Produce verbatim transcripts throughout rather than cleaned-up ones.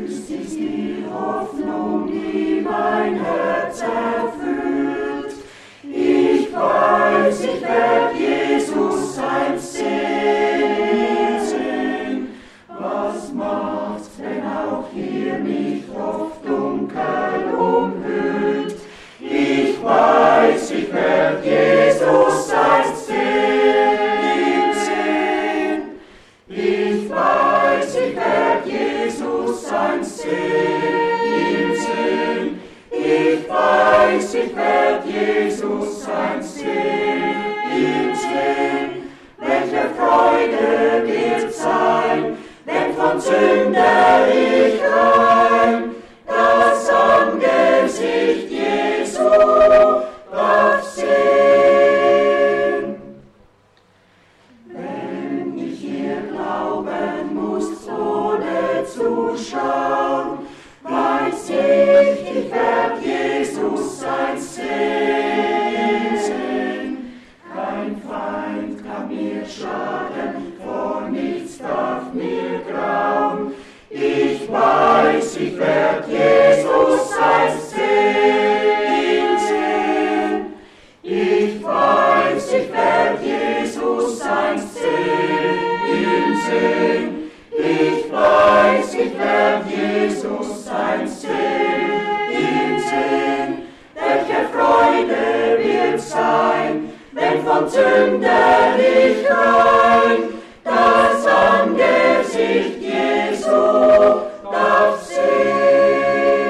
Süß ist die Hoffnung, die mein Herz erfüllt. Ich weiß, ich werd Jesus einst sehen. Was macht's, wenn auch hier mich oft dunkel umhüllt? Ich weiß, ich werd Jesus einst sehen. Ich weiß, ich werd Jesus einst sehen. Ich weiß, ich werd Jesus einst sehen. Welche Freude wird sein, wenn von Sünder ich rein das Angesicht Jesu darf sehen. Wenn ich hier glauben muss, ohne zu schauen, weiß ich, ich werd Jesus einst sehen. Kein Feind kann mir schaden, vor nichts darf mir grauen. Ich weiß, ich werd Jesus einst sehen. Ich weiß, ich werd Jesus einst sehen. Ich weiß, ich werd Jesus einst sehen. Welche Freude wird sein, wenn von Sünder ich rein das Angesicht Jesu darf sehen.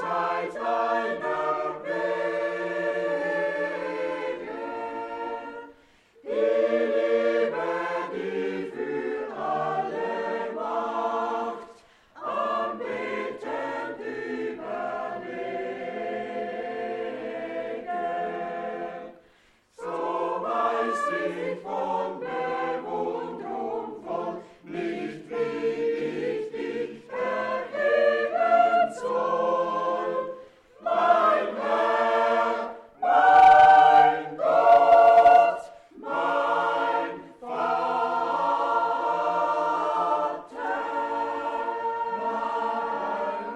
allzeit einer Wege. Die Liebe, die für alle Macht anbetend überlegen. So weiß ich von Bewunderung voll, nicht wie ich dich erheben soll. Mein Herr, mein Gott, mein Vater, mein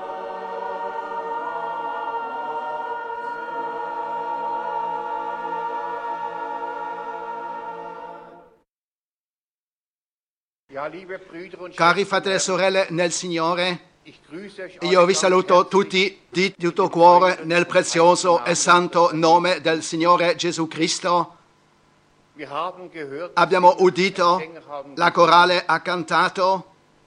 Ja, liebe Brüder und Cari Schwestern, fratelli e sorelle nel Signore, ich grüße euch io alle vi ganz saluto herzlich tutti di tutto cuore nel prezioso e santo nome del Signore Gesù Cristo. Wir haben gehört, Abbiamo die udito, Sänger haben la gesungen, corale ha cantato,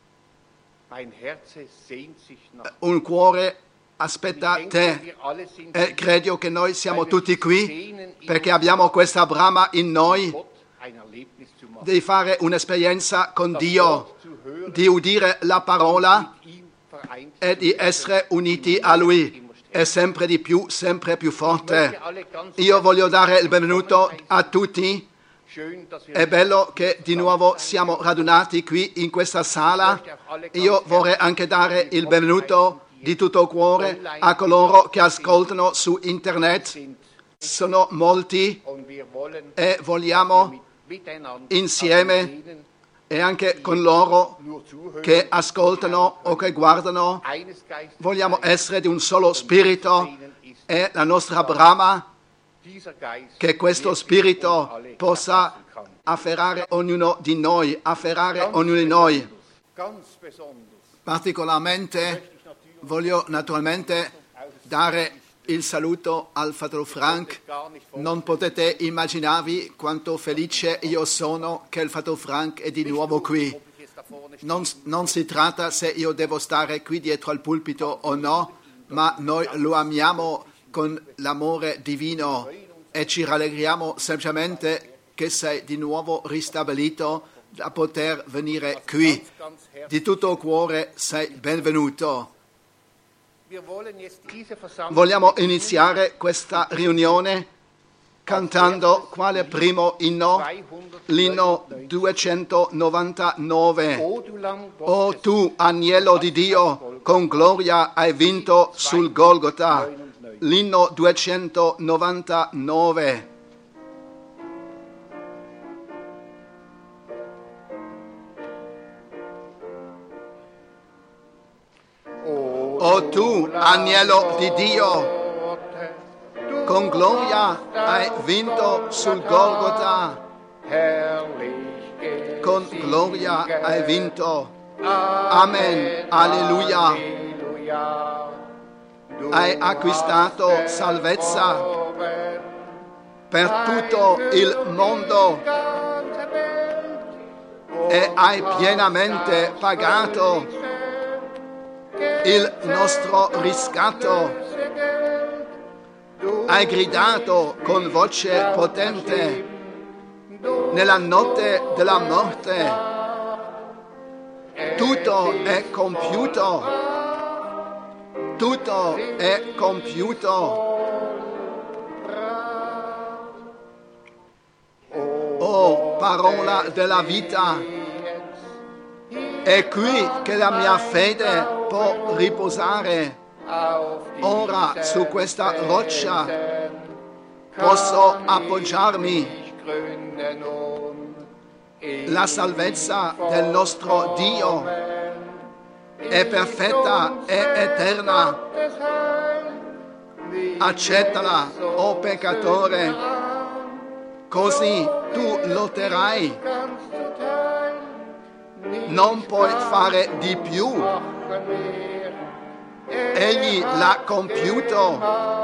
mein Herz sehnt sich nach. un cuore Ich aspetta denke, te. wir alle sind E hier, credo che noi siamo weil wir tutti qui sehnen, in perché uns abbiamo questa brama in noi Gott ein Erlebnis zu machen. di fare un'esperienza con Das Dio, Wort zu hören, di udire la parola mit ihm vereint e zu di werden, essere uniti immer a mehr, Lui. immer stärker. E sempre di più, sempre più Ich forte. möchte alle ganz Io voglio dare il herzlich benvenuto willkommen heißen. a tutti. Schön, dass wir È bello che di nuovo siamo radunati qui in questa sala. Io vorrei anche dare il benvenuto di tutto cuore a coloro che ascoltano su internet. sind Sono molti und wir wollen e vogliamo mit, miteinander insieme auch mit denen, e anche con loro nur zuhören, che ascoltano o che guardano. eines Geistes Vogliamo sein. essere di un solo spirito e la nostra brama Dieser Geist che questo wirklich spirito uns alle possa erfassen kann. afferrare ognuno di noi, afferrare ognuno di noi. Ganz besonders Particolarmente möchte ich natürlich voglio naturalmente dare il saluto al fratello Frank. gar nicht vor Non potete immaginarvi quanto felice io sono che il fratello Frank è di nuovo qui. ob ich jetzt da vorne stehe. Non, non si tratta se io devo stare qui dietro al pulpito o no, ma noi lo amiamo con l'amore divino e ci rallegriamo semplicemente che sei di nuovo ristabilito da poter venire qui. Ganz, ganz herzlich. Di tutto cuore sei benvenuto. Wir wollen jetzt diese Versammlung Vogliamo iniziare questa riunione cantando quale primo inno? L'inno duecentonovantanove. O du Lamm O Gottes, tu, agnello di Dio, con gloria hai vinto sul Golgota. L'inno duecentonovantanove. O tu, agnello di Dio, du con gloria hai vinto sul Golgota. herrlich Con gloria gesiegt. hai vinto. Amen. Alleluia. Alleluia. Du Hai acquistato hast salvezza erworben per tutto il mondo die ganze Welt. e hai pienamente pagato il nostro riscatto. Hai gridato con voce potente nella notte della morte. Tutto è compiuto. Tutto è compiuto. Oh, parola della vita. È qui che la mia fede può riposare. Ora su questa roccia posso appoggiarmi. La salvezza del nostro Dio è perfetta e eterna. Accettala, o peccatore, così tu lotterai. Non puoi fare di più. Egli l'ha compiuto.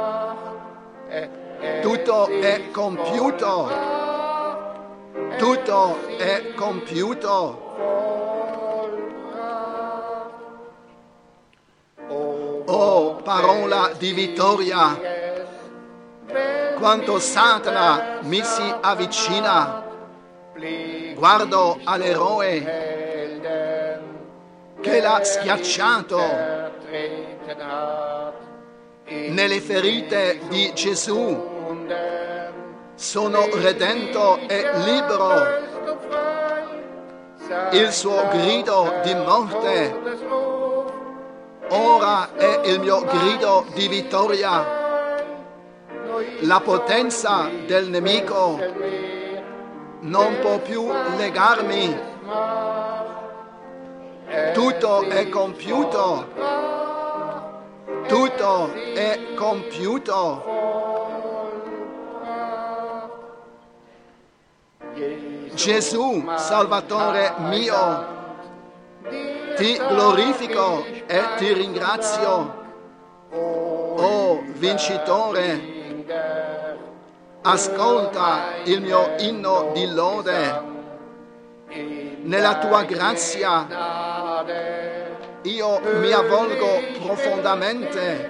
Tutto è compiuto. Tutto è compiuto. Oh, parola di vittoria. Quando Satana mi si avvicina, guardo all'eroe che l'ha schiacciato nelle ferite di Gesù. Sono redento e libero. Il suo grido di morte ora è il mio grido di vittoria. La potenza del nemico non può più legarmi. Tutto è compiuto. Tutto è compiuto. Gesù, Salvatore mio, ti glorifico e ti ringrazio. Oh, vincitore, ascolta il mio inno di lode. Nella tua grazia io mi avvolgo profondamente.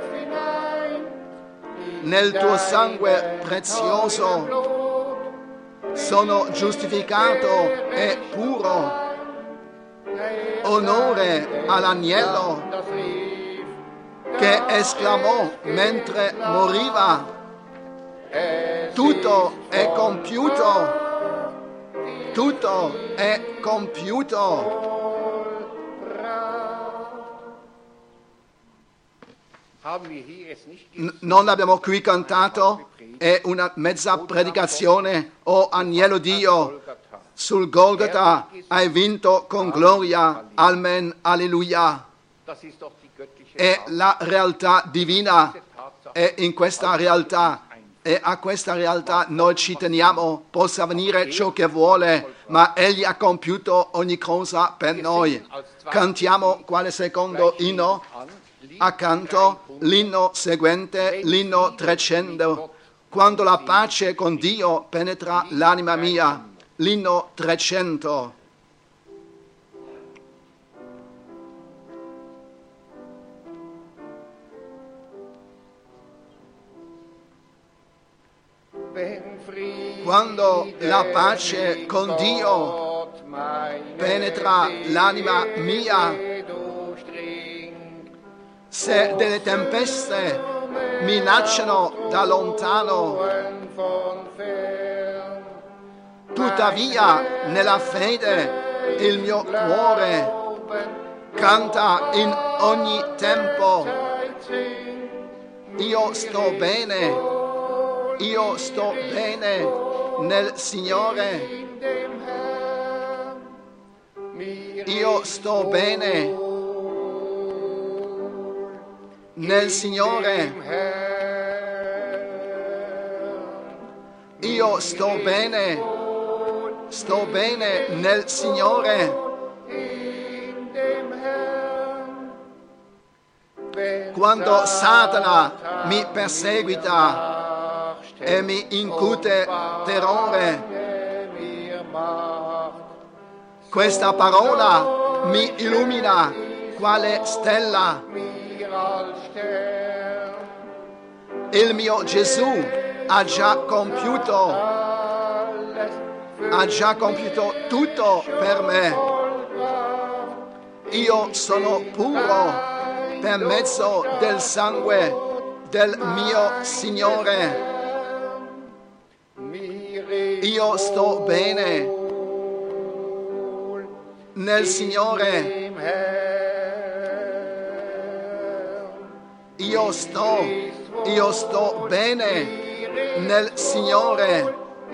Nel tuo sangue prezioso sono giustificato e puro. Onore all'agnello che esclamò mentre moriva: tutto è compiuto, tutto è compiuto. N- non abbiamo qui cantato, è una mezza predicazione. O agnello Dio, sul Golgotha hai vinto con gloria. Amen, alleluia. È la realtà divina, è in questa realtà, e a questa realtà noi ci teniamo. Possa avvenire ciò che vuole, ma Egli ha compiuto ogni cosa per noi. Cantiamo quale secondo inno? Accanto l'inno seguente, l'inno trecento. Quando la pace con Dio penetra l'anima mia, l'inno trecento. Quando la pace con Dio penetra l'anima mia, se delle tempeste minacciano da lontano, tuttavia nella fede il mio cuore canta in ogni tempo. Io sto bene, io sto bene nel Signore. Io sto bene nel Signore. Io sto bene, sto bene nel Signore. Quando Satana mi perseguita e mi incute terrore, questa parola mi illumina quale stella. Il mio Gesù ha già compiuto, ha già compiuto tutto per me. Io sono puro per mezzo del sangue del mio Signore. Io sto bene nel Signore. Io sto, io sto bene nel Signore.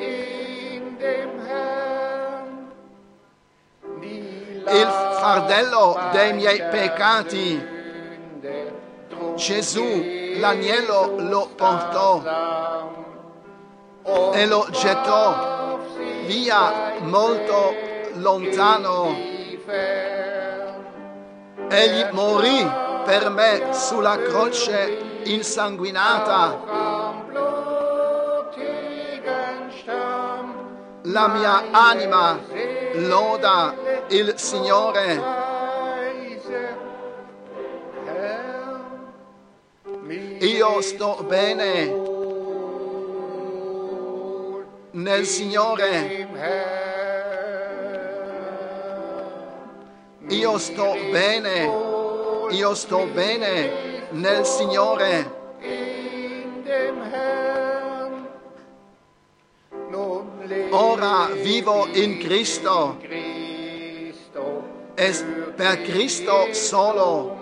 Il fardello dei miei peccati, Gesù, l'agnello, lo portò e lo gettò via molto lontano. Egli morì per me sulla croce insanguinata. La mia anima loda il Signore. Io sto bene nel Signore. Io sto bene, io sto bene nel Signore. Ora vivo in Cristo e per Cristo solo.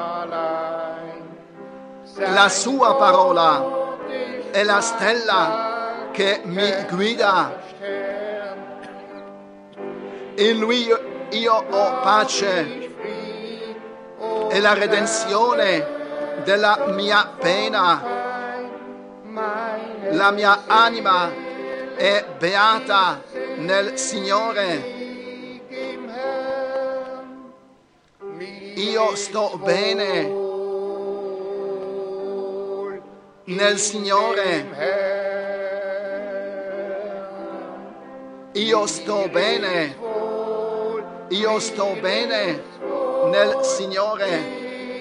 La sua parola è la stella che mi guida. In Lui io ho pace e la redenzione della mia pena. La mia anima è beata nel Signore. Io sto bene nel Signore. Io sto bene. Io sto bene nel Signore.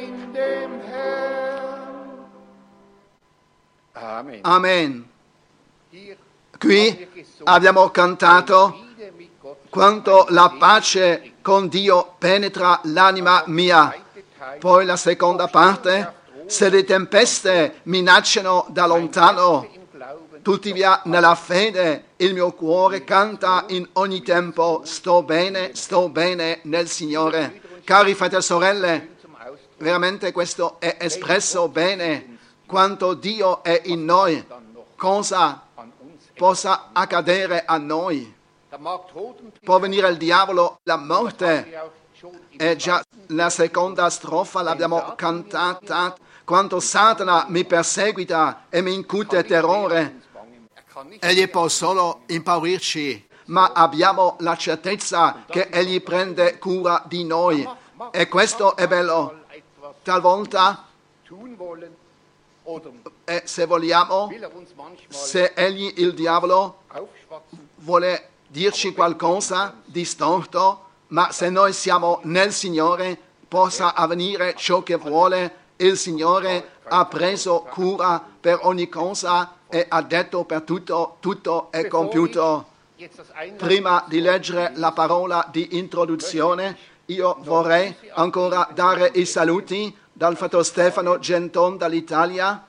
Amen. Amen. Qui abbiamo cantato quanto la pace con Dio penetra l'anima mia. Poi la seconda parte, se le tempeste minacciano da lontano, tuttavia nella fede il mio cuore canta in ogni tempo, sto bene, sto bene nel Signore. Cari fratelli e sorelle, veramente questo è espresso bene, quanto Dio è in noi, cosa possa accadere a noi. Può venire il diavolo, la morte, è già la seconda strofa, l'abbiamo cantata, quanto Satana mi perseguita e mi incute terrore. Egli può solo impaurirci, ma abbiamo la certezza che Egli prende cura di noi. E questo è bello. Talvolta, e se vogliamo, se Egli, il diavolo, vuole dirci qualcosa di storto, ma se noi siamo nel Signore, possa avvenire ciò che vuole. Il Signore ha preso cura per ogni cosa e ha detto per tutto, tutto è compiuto. Prima di leggere la parola di introduzione, io vorrei ancora dare i saluti dal fratello Stefano Genton dall'Italia.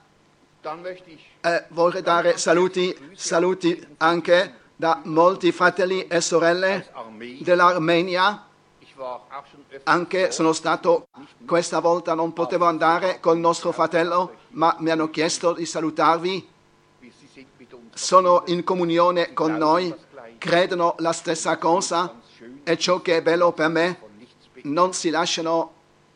Eh, vorrei dare saluti, saluti anche da molti fratelli e sorelle dell'Armenia. Anche sono stato, questa volta non potevo andare col nostro fratello, ma mi hanno chiesto di salutarvi. Sono in comunione con noi, credono la stessa cosa e ciò che è bello per me, non si lasciano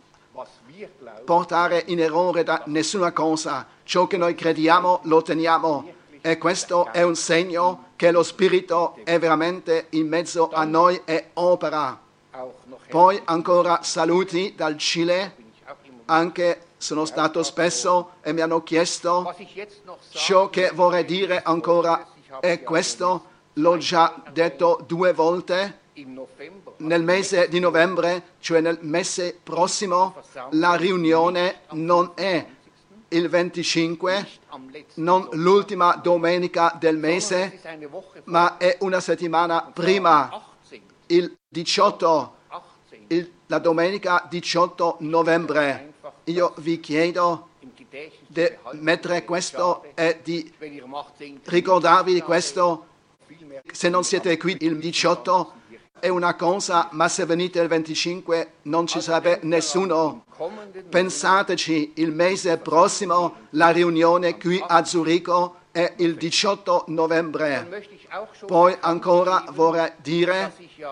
portare in errore da nessuna cosa. Ciò che noi crediamo lo teniamo e questo è un segno che lo Spirito è veramente in mezzo a noi e opera. Poi ancora saluti dal Cile, anche sono stato spesso e mi hanno chiesto ciò che vorrei dire ancora è questo, l'ho già detto due volte. Nel mese di novembre, cioè nel mese prossimo, la riunione non è il venticinque, non l'ultima domenica del mese, ma è una settimana prima, il diciotto, il, la domenica diciotto novembre. Io vi chiedo di mettere questo e di ricordarvi di questo. Se non siete qui il diciotto è una cosa, ma se venite il venticinque non ci sarebbe nessuno. Pensateci, il mese prossimo la riunione qui a Zurigo è il diciotto novembre. Poi ancora vorrei dire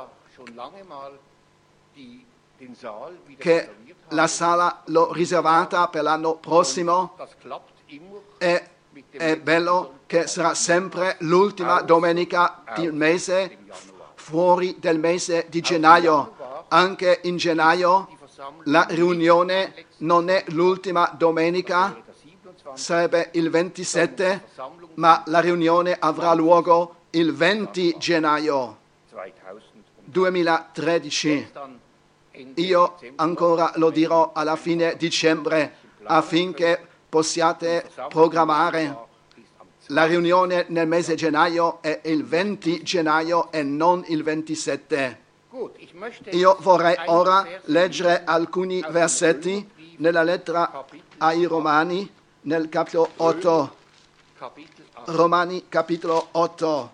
che la sala l'ho riservata per l'anno prossimo e è bello che sarà sempre l'ultima domenica del mese, fuori del mese di gennaio. Anche in gennaio la riunione non è l'ultima domenica, sarebbe il ventisette, ma la riunione avrà luogo il venti gennaio duemilatredici. Io ancora lo dirò alla fine dicembre affinché possiate programmare. La riunione nel mese di gennaio è il venti gennaio e non il ventisette. Io vorrei ora leggere alcuni versetti nella lettera ai Romani, nel capitolo otto. Romani, capitolo otto.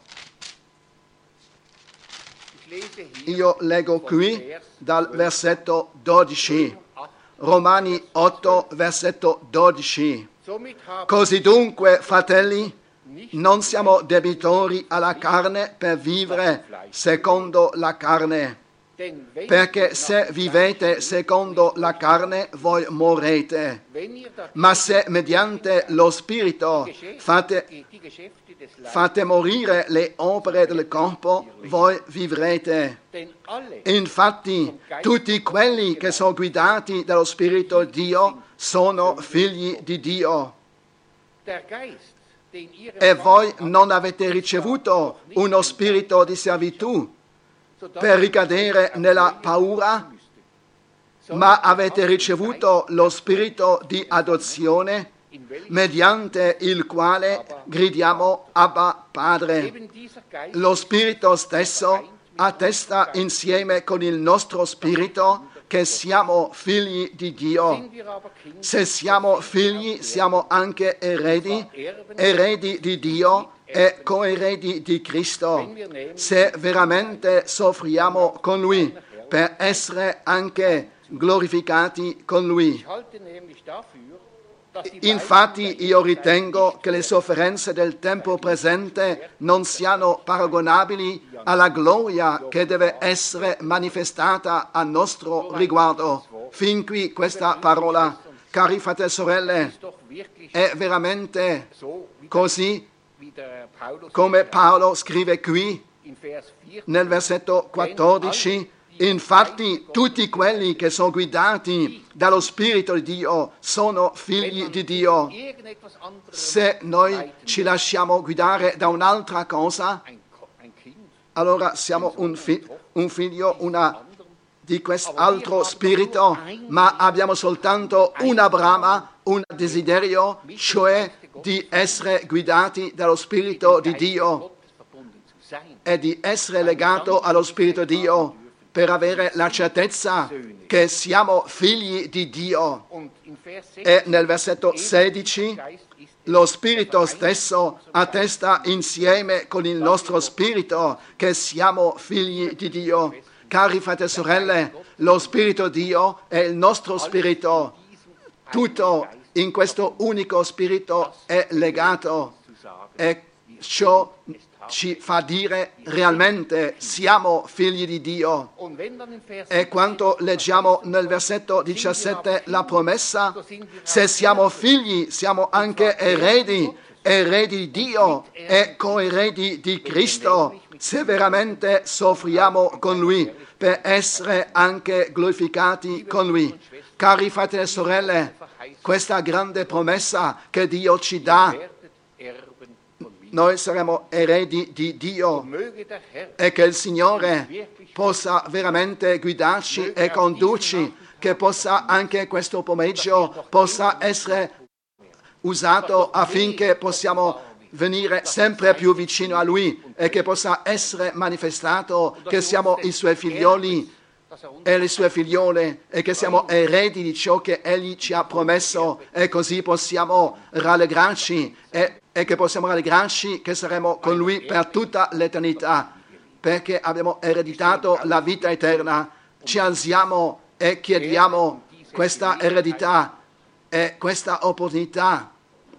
Io leggo qui dal versetto dodici. Romani otto, versetto dodici. Così dunque, fratelli, non siamo debitori alla carne per vivere secondo la carne, perché se vivete secondo la carne voi morrete, ma se mediante lo Spirito fate, fate morire le opere del corpo, voi vivrete. Infatti tutti quelli che sono guidati dallo Spirito di Dio sono figli di Dio. E voi non avete ricevuto uno spirito di servitù per ricadere nella paura, ma avete ricevuto lo spirito di adozione, mediante il quale gridiamo Abba Padre. Lo spirito stesso attesta insieme con il nostro spirito che siamo figli di Dio. Se siamo figli, siamo anche eredi, eredi di Dio e coeredi di Cristo, se veramente soffriamo con Lui, per essere anche glorificati con Lui. Infatti io ritengo che le sofferenze del tempo presente non siano paragonabili alla gloria che deve essere manifestata a nostro riguardo. Fin qui questa parola, cari fratelli e sorelle, è veramente così come Paolo scrive qui nel versetto quattordici. Infatti tutti quelli che sono guidati dallo Spirito di Dio sono figli di Dio. Se noi ci lasciamo guidare da un'altra cosa, allora siamo un, fi- un figlio una, di quest'altro spirito, ma abbiamo soltanto una brama, un desiderio, cioè di essere guidati dallo Spirito di Dio e di essere legato allo Spirito di Dio, per avere la certezza che siamo figli di Dio. E nel versetto sedici, lo Spirito stesso attesta insieme con il nostro spirito che siamo figli di Dio. Cari fratelli e sorelle, lo Spirito di Dio è il nostro spirito. Tutto in questo unico spirito è legato e ciò ci fa dire realmente siamo figli di Dio. E quando leggiamo nel versetto diciassette la promessa, se siamo figli siamo anche eredi, eredi di Dio e coeredi di Cristo, se veramente soffriamo con Lui per essere anche glorificati con Lui. Cari fratelli e sorelle, questa grande promessa che Dio ci dà, noi saremo eredi di Dio e che il Signore possa veramente guidarci e condurci, che possa anche questo pomeriggio possa essere usato affinché possiamo venire sempre più vicino a Lui e che possa essere manifestato che siamo i Suoi figlioli e le Sue figliole e che siamo eredi di ciò che Egli ci ha promesso, e così possiamo rallegrarci e e che possiamo rallegrarci che saremo con Lui per tutta l'eternità, perché abbiamo ereditato la vita eterna. Ci alziamo e chiediamo questa eredità e questa opportunità.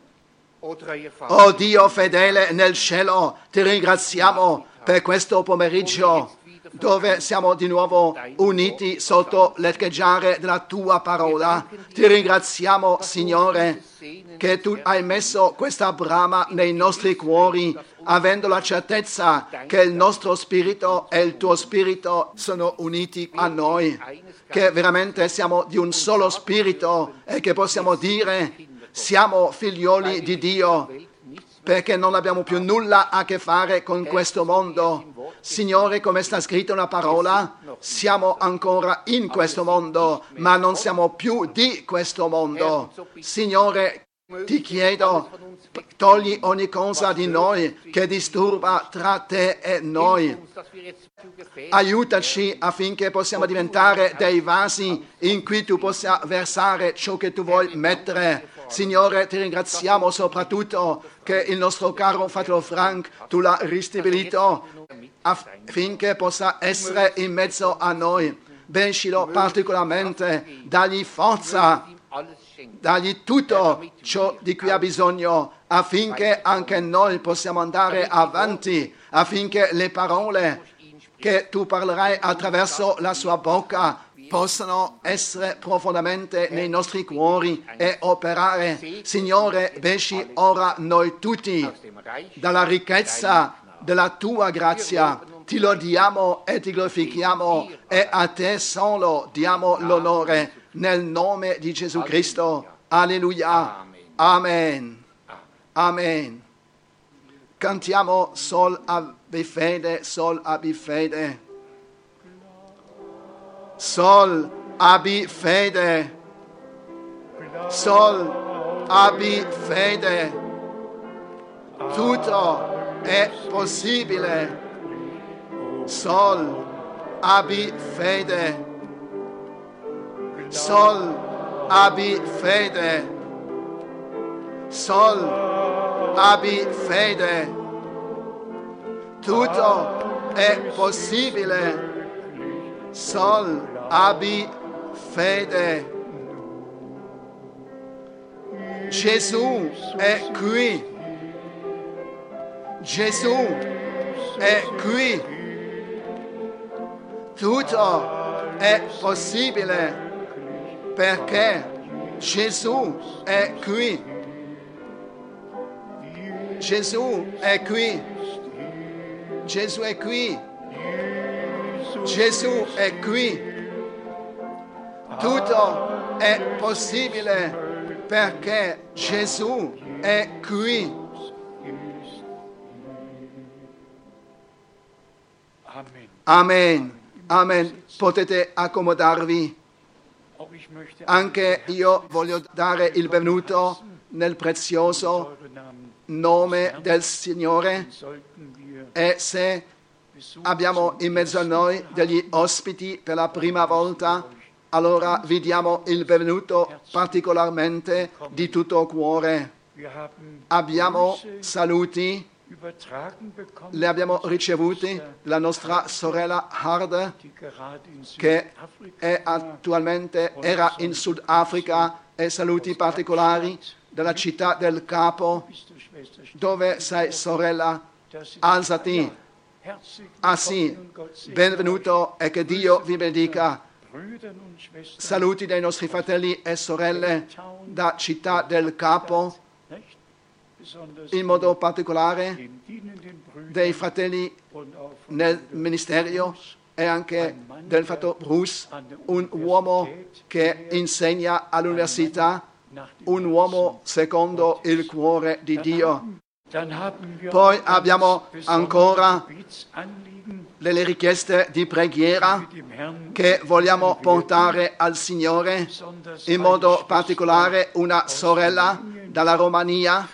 Oh Dio fedele nel cielo, ti ringraziamo per questo pomeriggio dove siamo di nuovo uniti sotto l'echeggiare della Tua parola. Ti ringraziamo, Signore, che Tu hai messo questa brama nei nostri cuori, avendo la certezza che il nostro spirito e il Tuo spirito sono uniti a noi, che veramente siamo di un solo spirito e che possiamo dire siamo figlioli di Dio, perché non abbiamo più nulla a che fare con questo mondo. Signore, come sta scritto nella parola, siamo ancora in questo mondo, ma non siamo più di questo mondo. Signore, Ti chiedo, togli ogni cosa di noi che disturba tra te e noi. Aiutaci affinché possiamo diventare dei vasi in cui tu possa versare ciò che tu vuoi mettere. Signore, ti ringraziamo soprattutto che il nostro caro fratello Frank tu l'ha ristabilito affinché possa essere in mezzo a noi. Benedicilo particolarmente, dagli forza, dagli tutto ciò di cui ha bisogno affinché anche noi possiamo andare avanti, affinché le parole che tu parlerai attraverso la sua bocca possano essere profondamente nei nostri cuori e operare. Signore, benedici ora noi tutti dalla ricchezza della tua grazia. Ti lodiamo e ti glorifichiamo e a te solo diamo l'onore nel nome di Gesù Cristo. Alleluia. Amen. Amen. Cantiamo Sol abbi fede, Sol abbi fede. Sol abbi fede. Sol abbi fede. Tutto è possibile. Sol abbi fede. Sol abbi fede. Sol abbi fede. Tutto è possibile. Sol abbi fede. Gesù è qui. Gesù è qui. Tutto è possibile perché Gesù è qui. Gesù è qui. Gesù è qui. Gesù è qui. Tutto è possibile perché Gesù è qui. Amen. Amen. Potete accomodarvi. Anche io voglio dare il benvenuto nel prezioso nome del Signore. E se abbiamo in mezzo a noi degli ospiti per la prima volta, allora vi diamo il benvenuto particolarmente di tutto cuore. Abbiamo saluti, le abbiamo ricevuti, la nostra sorella Harde, che è attualmente era in Sudafrica, e saluti particolari dalla città del Capo. Dove sei, sorella? Alzati. Ah sì, benvenuto e che Dio vi benedica. Saluti dai nostri fratelli e sorelle da città del Capo, in modo particolare dei fratelli nel ministero e anche del fratello Bruce, un uomo che insegna all'università, un uomo secondo il cuore di Dio. Poi abbiamo ancora le richieste di preghiera che vogliamo portare al Signore, in modo particolare una sorella dalla Romania,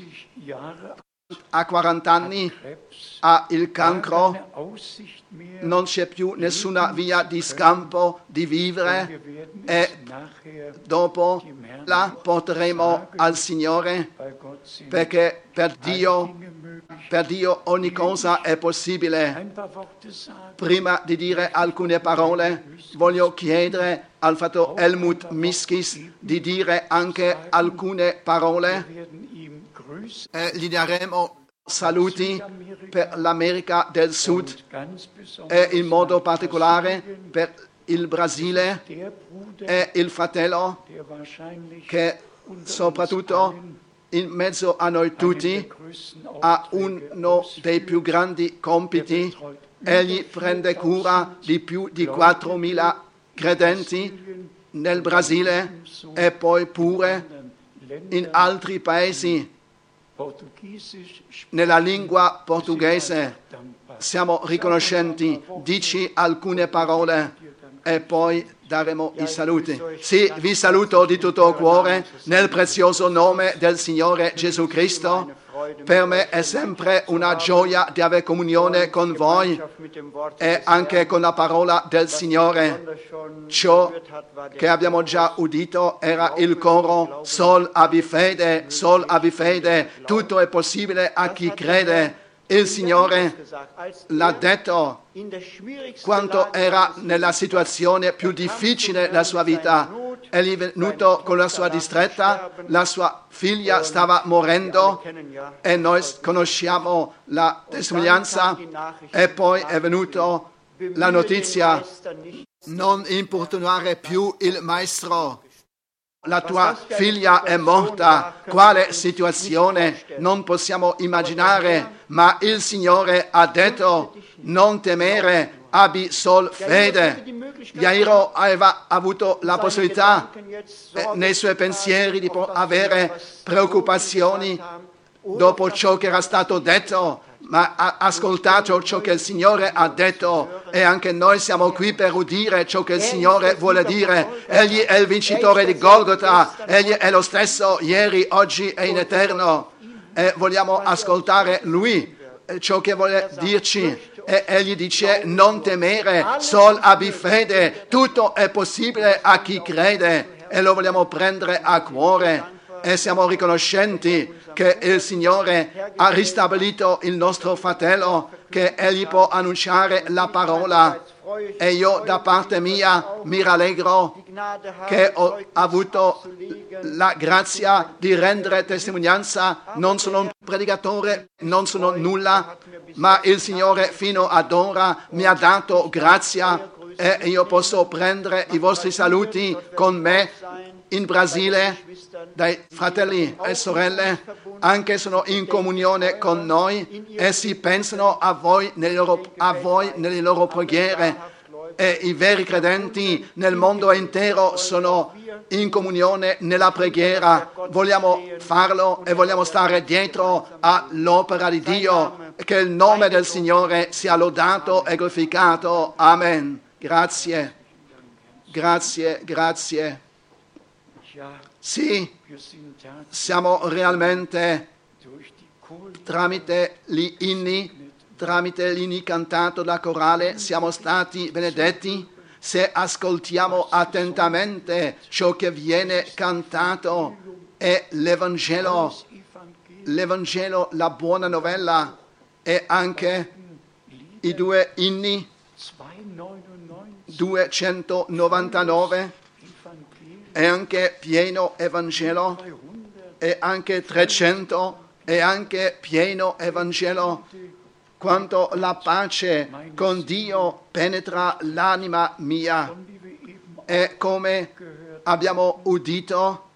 ha quaranta anni, ha il cancro, non c'è più nessuna via di scampo di vivere e dopo la porteremo al Signore, perché per Dio, per Dio ogni cosa è possibile. Prima di dire alcune parole voglio chiedere al fratello Helmut Miskis di dire anche alcune parole. Eh, gli daremo saluti per l'America del Sud e in modo particolare per il Brasile e il fratello che soprattutto in mezzo a noi tutti ha uno dei più grandi compiti. Egli prende cura di più di quattromila credenti nel Brasile e poi pure in altri paesi. Nella lingua portoghese siamo riconoscenti. Dici alcune parole e poi daremo i saluti. Sì, vi saluto di tutto cuore nel prezioso nome del Signore Gesù Cristo. Per me è sempre una gioia di avere comunione con voi e anche con la parola del Signore. Ciò che abbiamo già udito era il coro Sol abbi fede, Sol abbi fede, tutto è possibile a chi crede. Il Signore l'ha detto quando era nella situazione più difficile della sua vita. Egli è venuto con la sua distretta, la sua figlia stava morendo e noi conosciamo la testimonianza, e poi è venuta la notizia: non importunare più il maestro. La tua figlia è morta. Quale situazione non possiamo immaginare, ma il Signore ha detto: non temere, abbi sol fede. Jairo aveva avuto la possibilità eh, nei suoi pensieri di avere preoccupazioni dopo ciò che era stato detto, ma ha ascoltato ciò che il Signore ha detto, e anche noi siamo qui per udire ciò che il Signore vuole dire. Egli è il vincitore di Golgota, Egli è lo stesso ieri, oggi e in eterno, e vogliamo ascoltare Lui, ciò che vuole dirci. E Egli dice: non temere, sol abbi fede, tutto è possibile a chi crede, e lo vogliamo prendere a cuore. E siamo riconoscenti che il Signore ha ristabilito il nostro fratello, che Egli può annunciare la parola. E io da parte mia mi rallegro che ho avuto la grazia di rendere testimonianza. Non sono un predicatore, non sono nulla, ma il Signore fino ad ora mi ha dato grazia, e io posso prendere i vostri saluti con me in Brasile, dai fratelli e sorelle, anche sono in comunione con noi, e si pensano a voi nelle loro, a voi nelle loro preghiere, e i veri credenti nel mondo intero sono in comunione nella preghiera. Vogliamo farlo e vogliamo stare dietro all'opera di Dio. Che il nome del Signore sia lodato e glorificato. Amen. Grazie, grazie, grazie. Sì, siamo realmente, tramite gli inni, tramite gli inni cantato da corale, siamo stati benedetti. Se ascoltiamo attentamente ciò che viene cantato, è l'Evangelo, l'Evangelo, la buona novella, e anche i due inni, duecentonovantanove, e anche pieno Evangelo, e anche trecento, e anche pieno Evangelo. Quanto la pace con Dio penetra l'anima mia, e come abbiamo udito,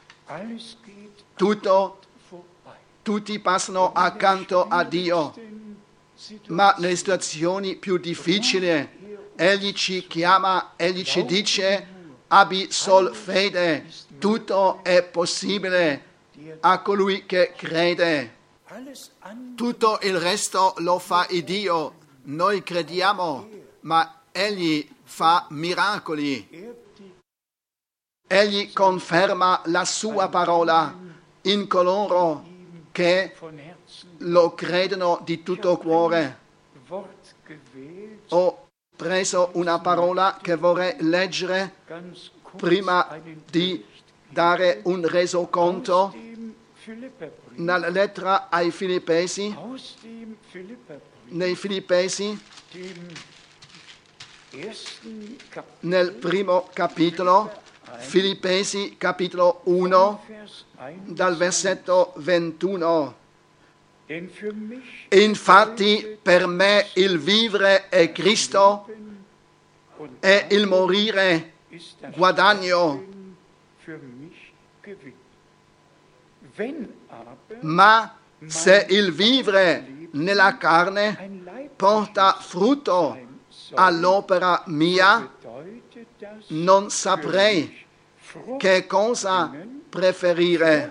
tutto, tutti passano accanto a Dio, ma nelle situazioni più difficili Egli ci chiama, Egli ci dice: abbi sol fede, tutto è possibile a colui che crede. Tutto il resto lo fa il Dio. Noi crediamo, ma Egli fa miracoli. Egli conferma la sua parola in coloro che lo credono di tutto cuore. Ho preso una parola che vorrei leggere prima di dare un resoconto nella lettera ai Filippesi, nei Filippesi, nel primo capitolo, Filippesi capitolo uno, dal versetto ventuno. Infatti per me il vivere è Cristo e il morire guadagno. Ma se il vivere nella carne porta frutto all'opera mia, non saprei che cosa preferire.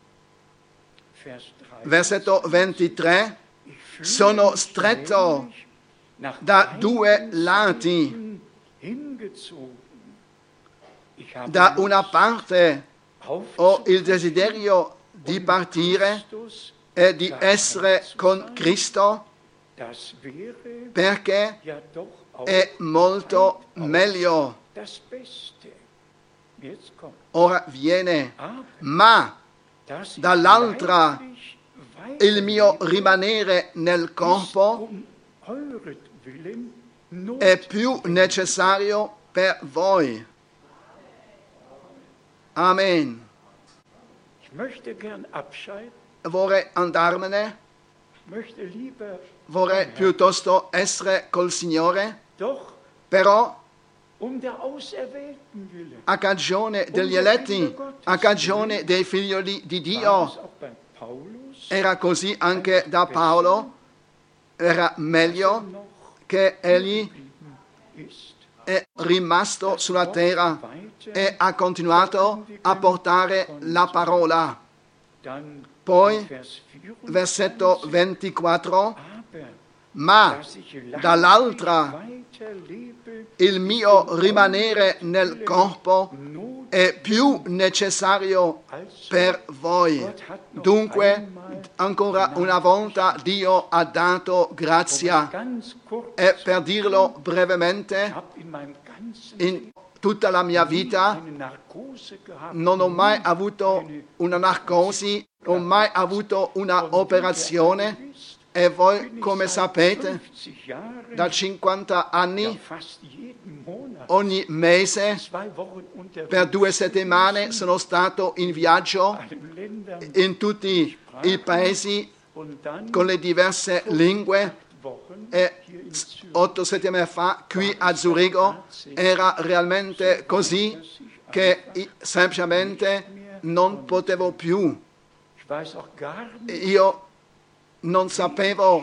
Versetto ventitré. Sono stretto da due lati Da una parte ho il desiderio di partire e di essere con Cristo, perché è molto meglio. Ora viene, ma dall'altra il mio rimanere nel corpo è più necessario per voi. Amen. Vorrei andarmene, vorrei piuttosto essere col Signore, però a cagione degli eletti, a cagione dei figlioli di Dio. Era così anche da Paolo, era meglio che egli è rimasto sulla terra e ha continuato a portare la parola. Poi, versetto ventiquattro, ma dall'altra il mio rimanere nel corpo è più necessario per voi. Dunque, ancora una volta Dio ha dato grazia. E per dirlo brevemente, in tutta la mia vita non ho mai avuto una narcosi, non ho mai avuto una operazione. E voi, come sapete, da cinquanta anni, ogni mese, per due settimane, sono stato in viaggio in tutti i paesi con le diverse lingue. E otto settimane fa, qui a Zurigo, era realmente così che semplicemente non potevo più. Io non sapevo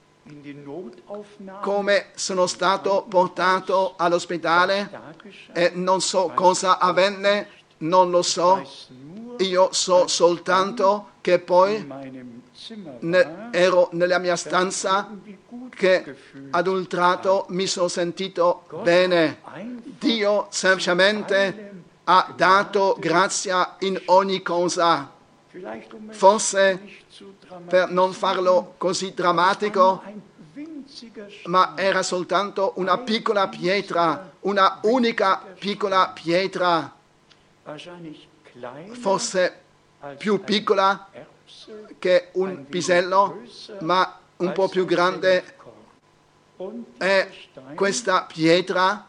come sono stato portato all'ospedale e non so cosa avvenne, non lo so. Io so soltanto che poi ne, ero nella mia stanza, che ad un tratto mi sono sentito bene. Dio semplicemente ha dato grazia in ogni cosa. Forse, per non farlo così drammatico, ma era soltanto una piccola pietra, una unica piccola pietra, forse più piccola che un pisello, ma un po' più grande. E questa pietra,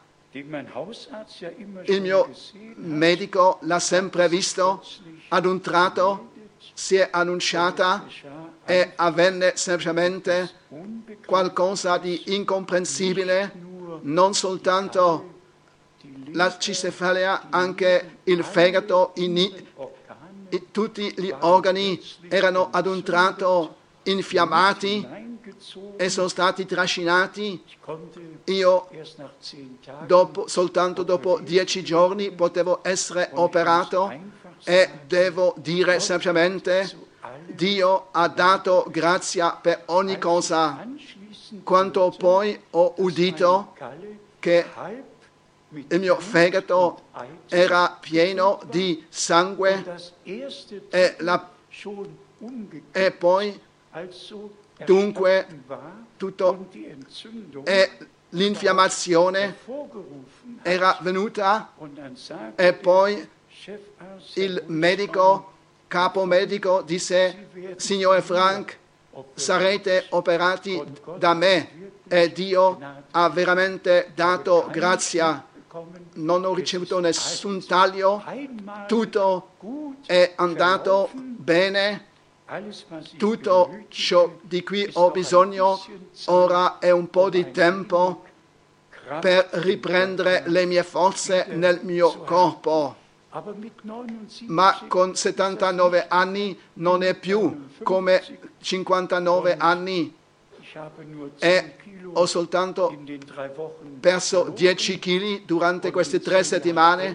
il mio medico l'ha sempre visto, ad un tratto si è annunciata e avvenne semplicemente qualcosa di incomprensibile, non soltanto la cistocefalia, anche il fegato, i, i, tutti gli organi erano ad un tratto infiammati e sono stati trascinati. Io dopo, soltanto dopo dieci giorni potevo essere operato. E devo dire semplicemente, Dio ha dato grazia per ogni cosa. Quando poi ho udito che il mio fegato era pieno di sangue e, la, e poi dunque tutto e l'infiammazione era venuta e poi il medico, capo medico, disse: Signore Frank, sarete operati da me, e Dio ha veramente dato grazia. Non ho ricevuto nessun taglio, tutto è andato bene, tutto ciò di cui ho bisogno ora è un po' di tempo per riprendere le mie forze nel mio corpo. Ma con settantanove anni non è più come cinquantanove anni e ho soltanto perso dieci chili durante queste tre settimane,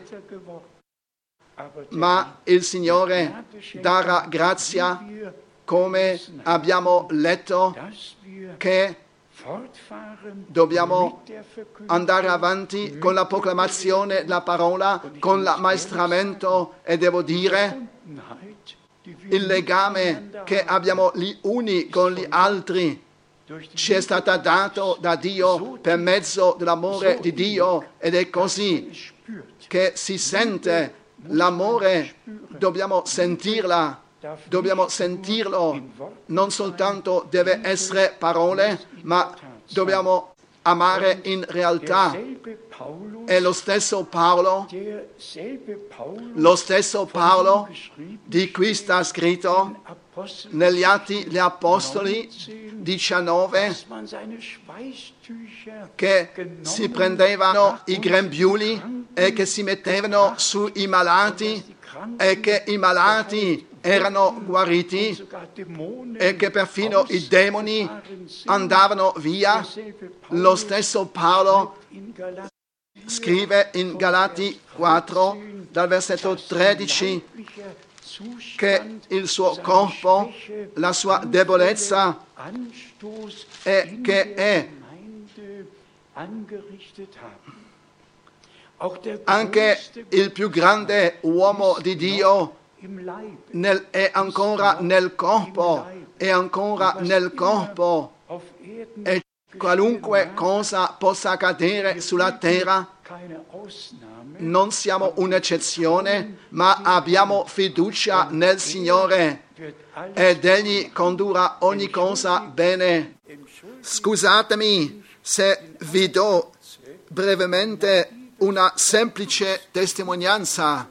ma il Signore darà grazia, come abbiamo letto, che Dobbiamo andare avanti con la proclamazione della parola, con l'ammaestramento e devo dire il legame che abbiamo gli uni con gli altri ci è stato dato da Dio per mezzo dell'amore di Dio ed è così che si sente l'amore, dobbiamo sentirla, dobbiamo sentirlo, non soltanto deve essere parole, ma dobbiamo amare in realtà. È lo stesso Paolo, lo stesso Paolo di cui sta scritto negli Atti degli Apostoli diciannove, che si prendevano i grembiuli e che si mettevano sui malati e che i malati erano guariti e che perfino i demoni andavano via. Lo stesso Paolo scrive in Galati quattro, dal versetto tredici, che il suo corpo, la sua debolezza è che è anche il più grande uomo di Dio nel, è ancora nel corpo, è ancora nel corpo e qualunque cosa possa accadere sulla terra, non siamo un'eccezione, ma abbiamo fiducia nel Signore ed Egli condurrà ogni cosa bene. Scusatemi se vi do brevemente una semplice testimonianza.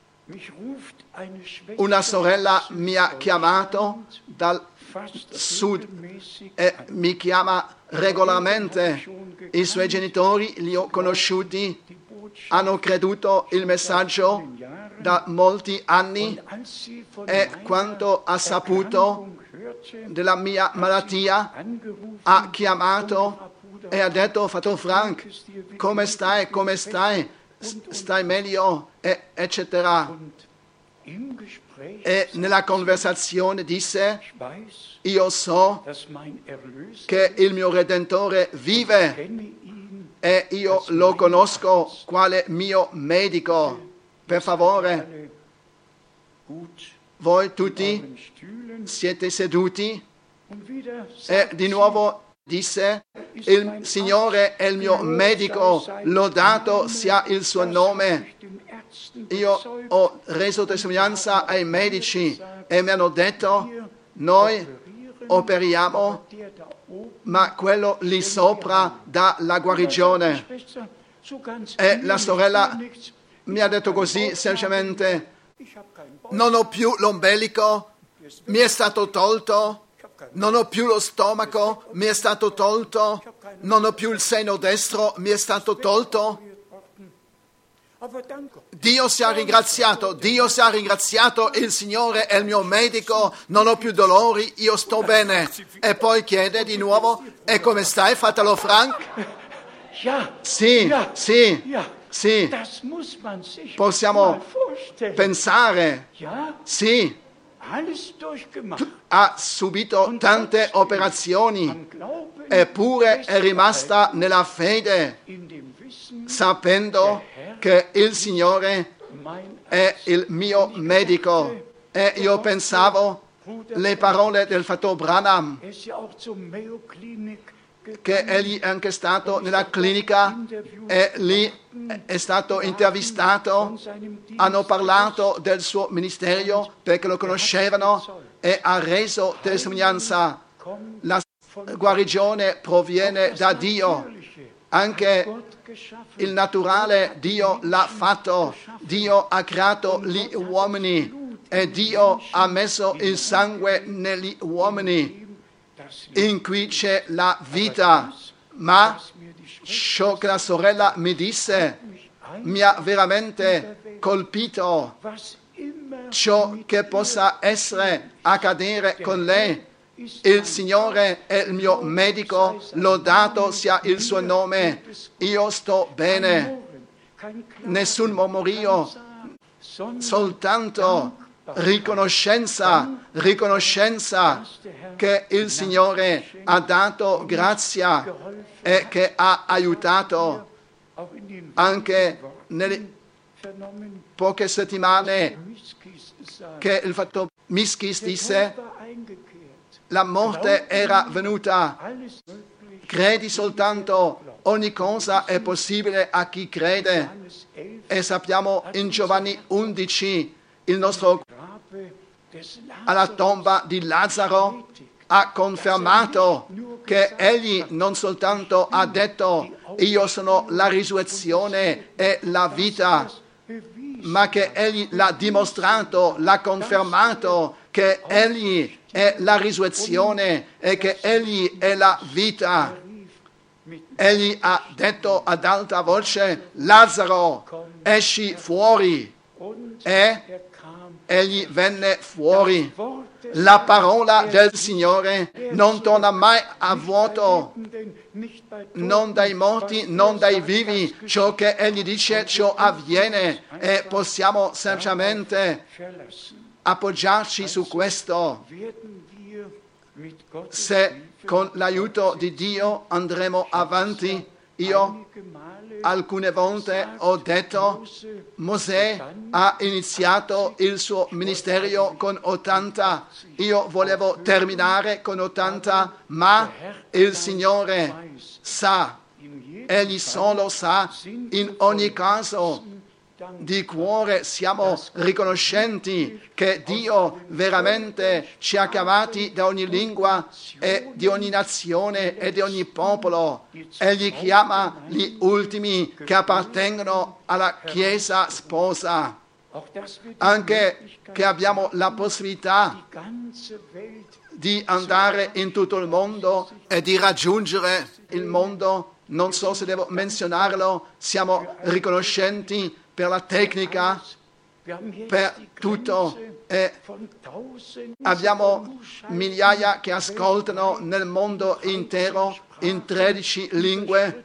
Una sorella mi ha chiamato dal sud e mi chiama regolarmente. I suoi genitori li ho conosciuti, hanno creduto il messaggio da molti anni e quando ha saputo della mia malattia ha chiamato e ha detto: Fratello Frank, come stai, come stai, stai meglio, e, eccetera. E nella conversazione disse: io so che il mio Redentore vive e io lo conosco quale mio medico. Per favore, voi tutti siete seduti. E di nuovo disse: il Signore è il mio medico, lodato sia il suo nome. Io ho reso testimonianza ai medici e mi hanno detto: noi operiamo, ma quello lì sopra dà la guarigione. E la sorella mi ha detto così semplicemente: non ho più l'ombelico, mi è stato tolto. Non ho più lo stomaco, mi è stato tolto. Non ho più il seno destro, mi è stato tolto. Dio sia ringraziato, Dio sia ringraziato, il Signore è il mio medico, non ho più dolori, io sto bene. E poi chiede di nuovo: e come stai, fratello Frank? Sì, sì, sì. Possiamo pensare, sì. Ha subito tante operazioni, eppure è rimasta nella fede, sapendo che il Signore è il mio medico. E io pensavo le parole del fratello Branham, che egli è anche stato nella clinica e lì è stato intervistato, hanno parlato del suo ministero perché lo conoscevano e ha reso testimonianza. La guarigione proviene da Dio, anche il naturale Dio l'ha fatto, Dio ha creato gli uomini e Dio ha messo il sangue negli uomini in cui c'è la vita. Ma ciò che la sorella mi disse mi ha veramente colpito. Ciò che possa essere accadere con lei, il Signore è il mio medico, lodato sia il suo nome. Io sto bene, nessun mormorio, soltanto riconoscenza, riconoscenza che il Signore ha dato grazia e che ha aiutato anche nelle poche settimane che il fatto Mischis disse la morte era venuta. Credi soltanto, ogni cosa è possibile a chi crede. E sappiamo in Giovanni undici, il nostro alla tomba di Lazzaro ha confermato che egli non soltanto ha detto io sono la risurrezione e la vita, ma che egli l'ha dimostrato, l'ha confermato che egli è la risurrezione e che egli è la vita. Egli ha detto ad alta voce, Lazzaro, esci fuori. E egli venne fuori. La parola del Signore non torna mai a vuoto, non dai morti, non dai vivi. Ciò che egli dice, ciò avviene e possiamo semplicemente appoggiarci su questo. Se con l'aiuto di Dio andremo avanti. Io alcune volte ho detto Mosè ha iniziato il suo ministero con ottanta, io volevo terminare con ottanta, ma il Signore sa, egli solo sa, in ogni caso di cuore siamo riconoscenti che Dio veramente ci ha chiamati da ogni lingua e di ogni nazione e di ogni popolo. Egli chiama gli ultimi che appartengono alla Chiesa sposa. Anche che abbiamo la possibilità di andare in tutto il mondo e di raggiungere il mondo. Non so se devo menzionarlo, siamo riconoscenti per la tecnica, per tutto. E abbiamo migliaia che ascoltano nel mondo intero in tredici lingue.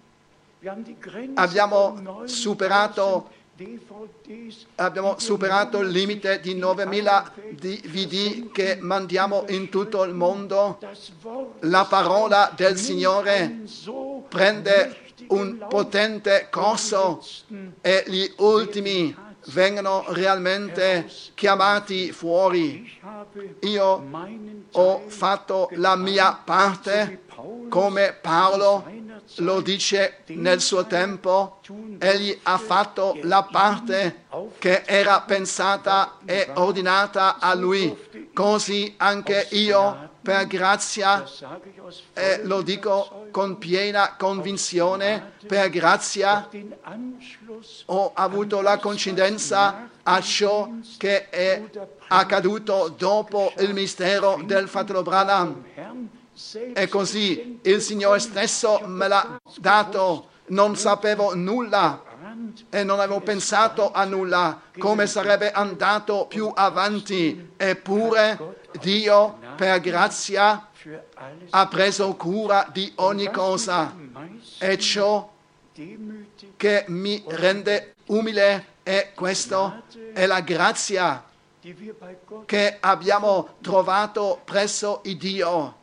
Abbiamo superato, abbiamo superato il limite di novemila D V D che mandiamo in tutto il mondo. La parola del Signore prende un potente corso e gli ultimi vengono realmente chiamati fuori. Io ho fatto la mia parte come Paolo lo dice nel suo tempo. Egli ha fatto la parte che era pensata e ordinata a lui. Così anche io per grazia, e lo dico con piena convinzione, per grazia ho avuto la coincidenza a ciò che è accaduto dopo il mistero del fratello Branham. E così il Signore stesso me l'ha dato, non sapevo nulla e non avevo pensato a nulla, come sarebbe andato più avanti, eppure Dio per grazia ha preso cura di ogni cosa. E ciò che mi rende umile è questo, è la grazia che abbiamo trovato presso il Dio.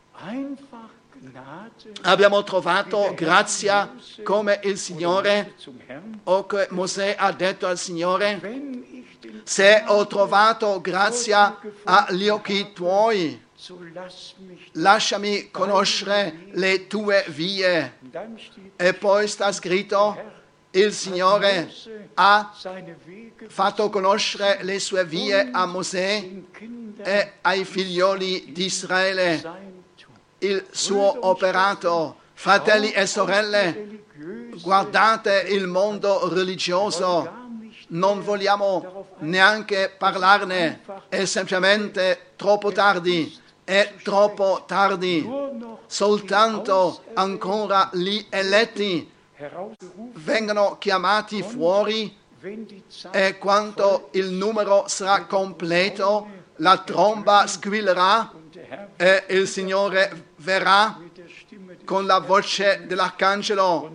Abbiamo trovato grazia come il Signore, o che Mosè ha detto al Signore, se ho trovato grazia agli occhi tuoi, lasciami conoscere le tue vie. E poi sta scritto, il Signore ha fatto conoscere le sue vie a Mosè e ai figlioli di Israele. Il suo operato. Fratelli e sorelle, guardate il mondo religioso, non vogliamo neanche parlarne, è semplicemente troppo tardi, è troppo tardi. Soltanto ancora gli eletti vengono chiamati fuori e quando il numero sarà completo, la tromba squillerà e il Signore verrà con la voce dell'arcangelo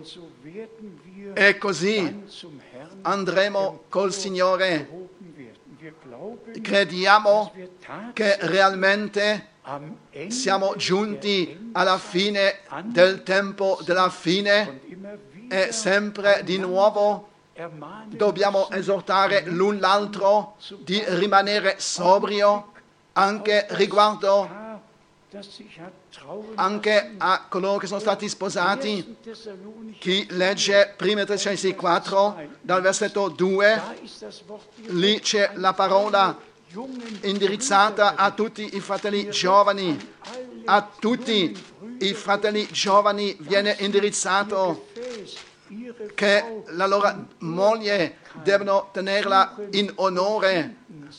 e così andremo col Signore. crediamo che realmente siamo giunti alla fine del tempo della fine e sempre di nuovo dobbiamo esortare l'un l'altro di rimanere sobrio anche riguardo anche a coloro che sono stati sposati. Chi legge prima Tessalonicesi quattro dal versetto due, lì c'è la parola indirizzata a tutti i fratelli giovani. A tutti i fratelli giovani viene indirizzato che la loro moglie devono tenerla in onore.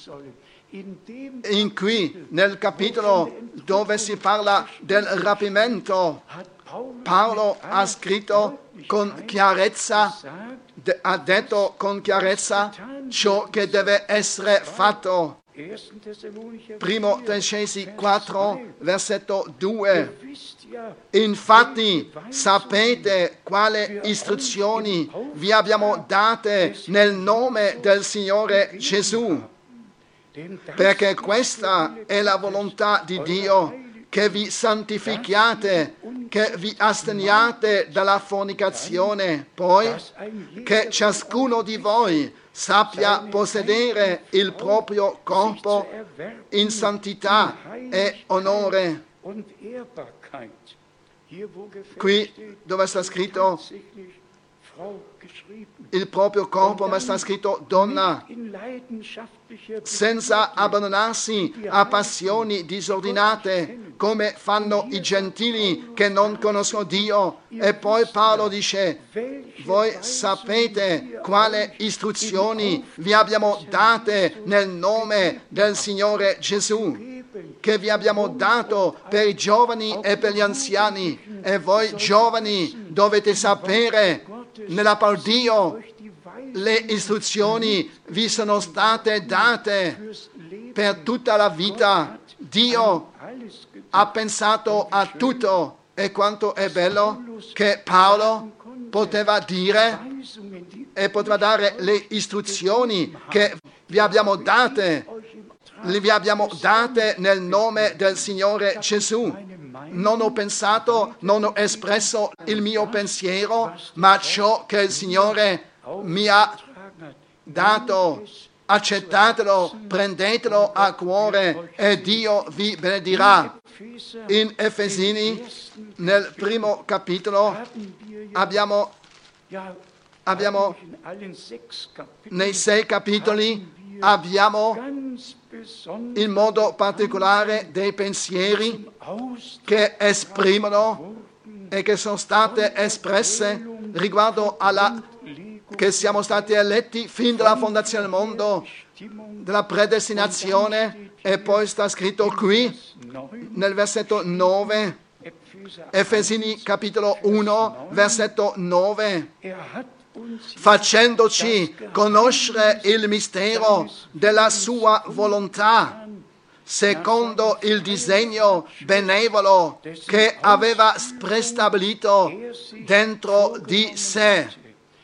In qui, nel capitolo dove si parla del rapimento, Paolo ha scritto con chiarezza, ha detto con chiarezza ciò che deve essere fatto. Primo Tessalonicesi quattro, versetto due. Infatti sapete quale istruzioni vi abbiamo date nel nome del Signore Gesù, perché questa è la volontà di Dio, che vi santifichiate, che vi asteniate dalla fornicazione, poi che ciascuno di voi sappia possedere il proprio corpo in santità e onore. Qui dove sta scritto il proprio corpo, ma sta scritto donna, senza abbandonarsi a passioni disordinate come fanno i gentili che non conoscono Dio. E poi Paolo dice: voi sapete quale istruzioni vi abbiamo date nel nome del Signore Gesù, che vi abbiamo dato per i giovani e per gli anziani. E voi giovani dovete sapere nella parola di Dio le istruzioni vi sono state date per tutta la vita. Dio ha pensato a tutto, e quanto è bello che Paolo poteva dire e poteva dare le istruzioni che vi abbiamo date, le vi abbiamo date nel nome del Signore Gesù. Non ho pensato, non ho espresso il mio pensiero, ma ciò che il Signore mi ha dato. Accettatelo, prendetelo a cuore e Dio vi benedirà. In Efesini, nel primo capitolo, abbiamo, abbiamo nei sei capitoli, abbiamo in modo particolare dei pensieri che esprimono e che sono state espresse riguardo alla che siamo stati eletti fin dalla fondazione del mondo, della predestinazione. E poi sta scritto qui nel versetto nove, Efesini capitolo uno, versetto nove, facendoci conoscere il mistero della sua volontà, secondo il disegno benevolo che aveva prestabilito dentro di sé.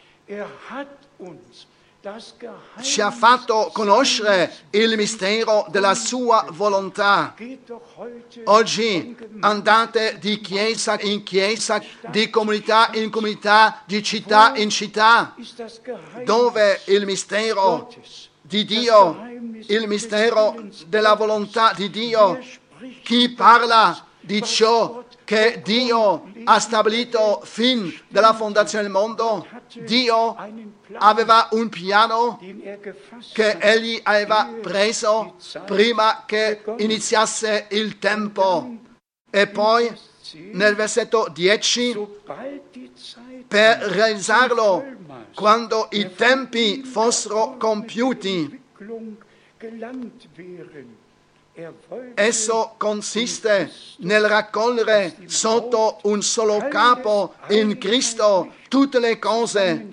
Ci ha fatto conoscere il mistero della sua volontà. Oggi andate di chiesa in chiesa, di comunità in comunità, di città in città, dove il mistero di Dio, il mistero della volontà di Dio, chi parla di ciò che Dio ha stabilito fin dalla fondazione del mondo. Dio aveva un piano che egli aveva preso prima che iniziasse il tempo. E poi nel versetto dieci, per realizzarlo quando i tempi fossero compiuti. Esso consiste nel raccogliere sotto un solo capo in Cristo tutte le cose,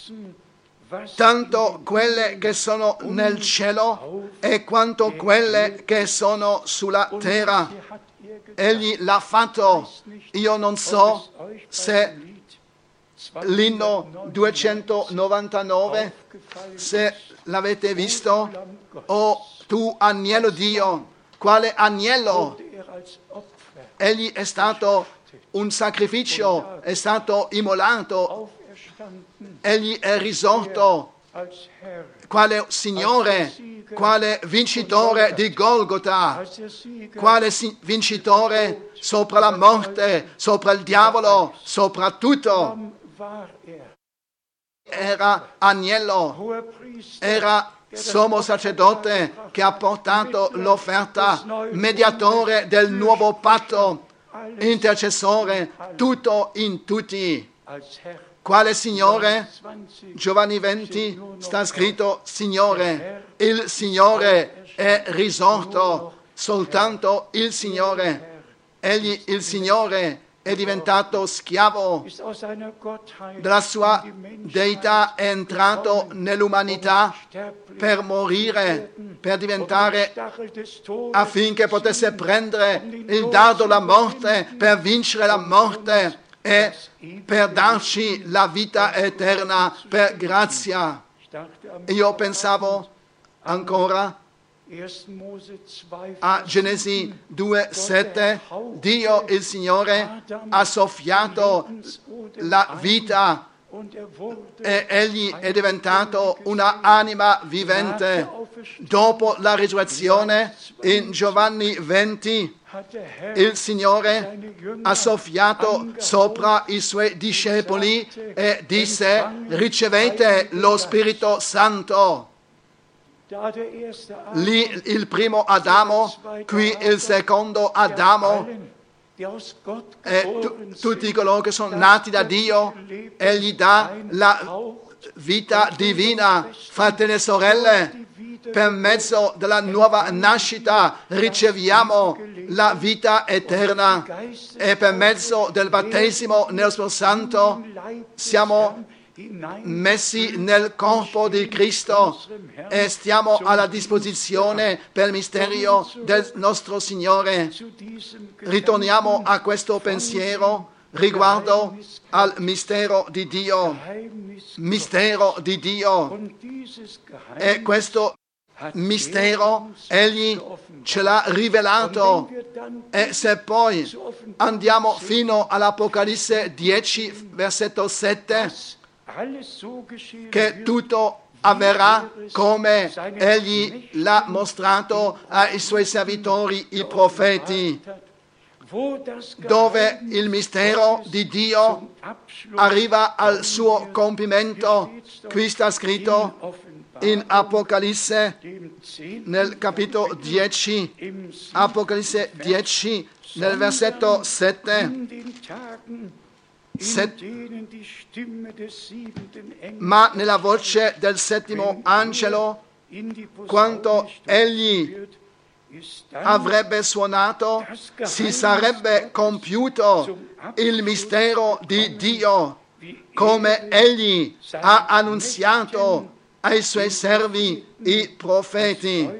tanto quelle che sono nel cielo e quanto quelle che sono sulla terra. Egli l'ha fatto. Io non so se l'inno duecentonovantanove, se l'avete visto, o tu agnello Dio, quale agnello? wurde er als Opfer Egli è stato un sacrificio, è stato immolato, auferstanden, egli è risorto, als Herr, quale Signore, quale vincitore di Golgota, als der Sieger quale si- vincitore sopra la morte, sopra il diavolo, sopra tutto. war er. Era agnello, Hoher Priester, era sommo sacerdote che ha portato l'offerta, mediatore del nuovo patto, intercessore, tutto in tutti. als Herr. Quale Signore? zwanzig Giovanni venti sta scritto Signore, il Signore è risorto, soltanto il Signore. Egli, il Signore, è diventato schiavo ist aus seiner Gottheit della sua in die Menschheit deità, è entrato nell'umanità sterblich per morire, per diventare, Stachel des Todes affinché potesse prendere il dardo della morte, per vincere la morte e per darci la vita eterna per grazia. Ich dachte am Io pensavo ancora ersten Mose zwei a Genesi due sette, Dio il Signore ha soffiato la vita und er wurde e egli è diventato una anima vivente. Dopo la risurrezione, in Giovanni venti, hat der Herr il Signore seine Jünger ha soffiato sopra i suoi discepoli e disse: ricevete lo Spirito Santo. da der erste Adam, Lì il primo Adamo, qui il secondo Adamo, allen, die aus Gott e geboren tu- sind, tutti coloro che sono nati da Dio, egli dà la vita divina. Fratelli e sorelle, per mezzo della nuova nascita riceviamo la vita eterna e per mezzo del battesimo nello Spirito Santo siamo messi nel corpo di Cristo e stiamo alla disposizione per il mistero del nostro Signore. Ritorniamo a questo pensiero riguardo al mistero di Dio. Mistero di Dio. E questo mistero egli ce l'ha rivelato. E se poi andiamo fino all'Apocalisse dieci, versetto sette, che tutto avverrà come egli l'ha mostrato ai suoi servitori, i profeti, dove il mistero di Dio arriva al suo compimento. Qui sta scritto in Apocalisse, nel capitolo dieci, Apocalisse dieci, nel versetto sette, Set- ma nella voce del settimo angelo, quando egli avrebbe suonato, si sarebbe compiuto il mistero di Dio, come egli ha annunziato ai suoi servi, i profeti.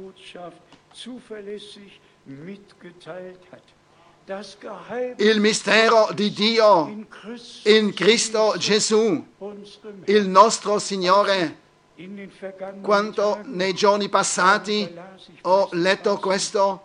Il mistero di Dio in Cristo Gesù, il nostro Signore. Quando nei giorni passati ho letto questo,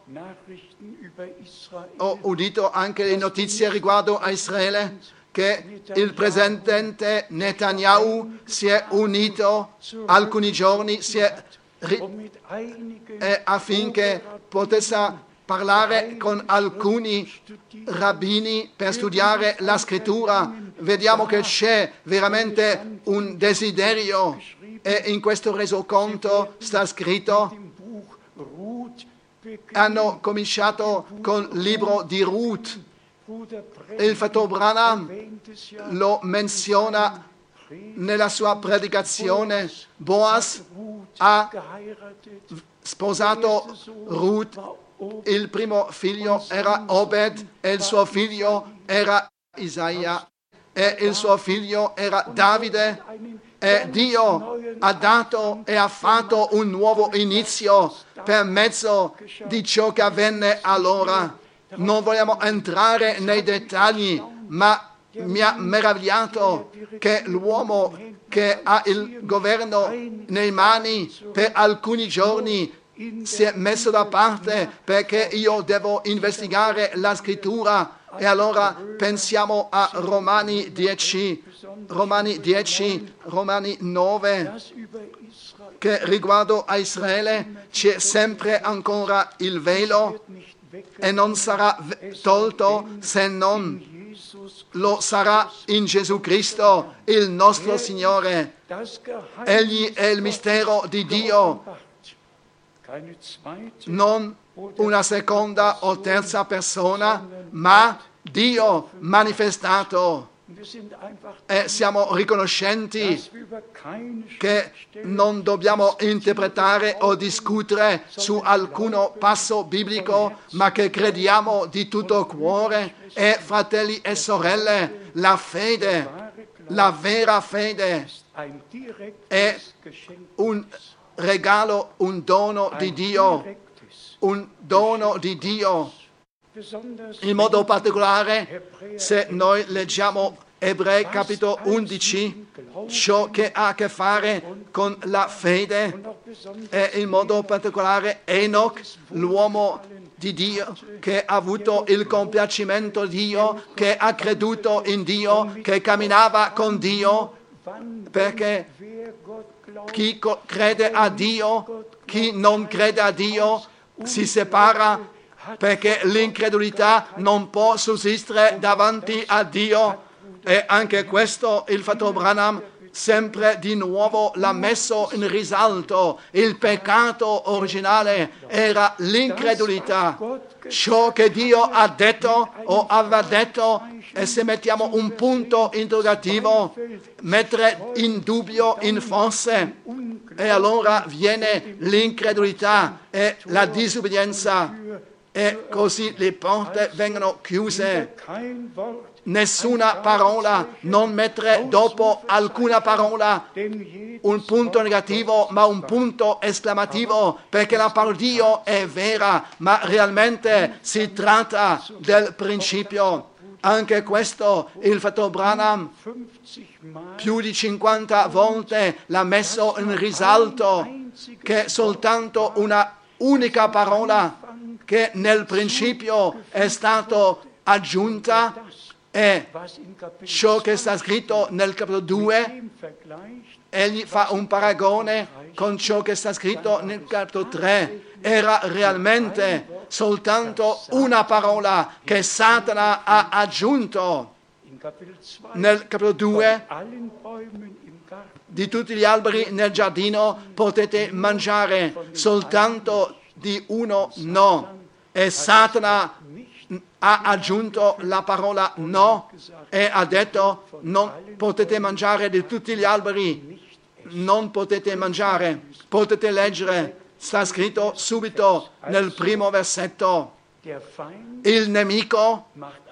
ho udito anche le notizie riguardo a Israele, che il presidente Netanyahu si è unito alcuni giorni si è ri- eh, affinché potesse parlare con alcuni rabbini per studiare la scrittura. Vediamo che c'è veramente un desiderio e in questo resoconto sta scritto: hanno cominciato col libro di Ruth. Il fratello Branham lo menziona nella sua predicazione. Boaz ha sposato Ruth, il primo figlio era Obed e il suo figlio era Isaia e il suo figlio era Davide, e Dio ha dato e ha fatto un nuovo inizio per mezzo di ciò che avvenne allora. Non vogliamo entrare nei dettagli, ma mi ha meravigliato che l'uomo che ha il governo nei mani per alcuni giorni si è messo da parte perché io devo investigare la scrittura. E allora pensiamo a Romani dieci, Romani dieci, Romani nove, che riguardo a Israele c'è sempre ancora il velo e non sarà tolto se non lo sarà in Gesù Cristo, il nostro Signore. Egli è il mistero di Dio, non una seconda o terza persona, ma Dio manifestato. E siamo riconoscenti che non dobbiamo interpretare o discutere su alcun passo biblico, ma che crediamo di tutto cuore. E fratelli e sorelle, la fede, la vera fede, è un regalo, un dono di Dio, un dono di Dio. In modo particolare, se noi leggiamo Ebrei capitolo undici, ciò che ha a che fare con la fede, e in modo particolare Enoch, l'uomo di Dio, che ha avuto il compiacimento di Dio, che ha creduto in Dio, che camminava con Dio, perché chi crede a Dio, chi non crede a Dio, si separa, perché l'incredulità non può sussistere davanti a Dio. E anche questo il fratello Branham sempre di nuovo l'ha messo in risalto. Il peccato originale era l'incredulità. Ciò che Dio ha detto o aveva detto, e se mettiamo un punto interrogativo, mettere in dubbio, in forse, e allora viene l'incredulità e la disobbedienza, e così le porte vengono chiuse. Nessuna parola, non mettere dopo alcuna parola un punto negativo, ma un punto esclamativo, perché la parola di Dio è vera, ma realmente si tratta del principio. Anche questo il fratello Branham più di cinquanta volte l'ha messo in risalto, che soltanto una unica parola che nel principio è stata aggiunta, e ciò che sta scritto nel capitolo due, egli fa un paragone con ciò che sta scritto nel capitolo tre. Era realmente soltanto una parola che Satana ha aggiunto. Nel capitolo due, di tutti gli alberi nel giardino potete mangiare, soltanto di uno no. E Satana ha aggiunto la parola no e ha detto non potete mangiare di tutti gli alberi, non potete mangiare. Potete leggere, sta scritto subito nel primo versetto. Il nemico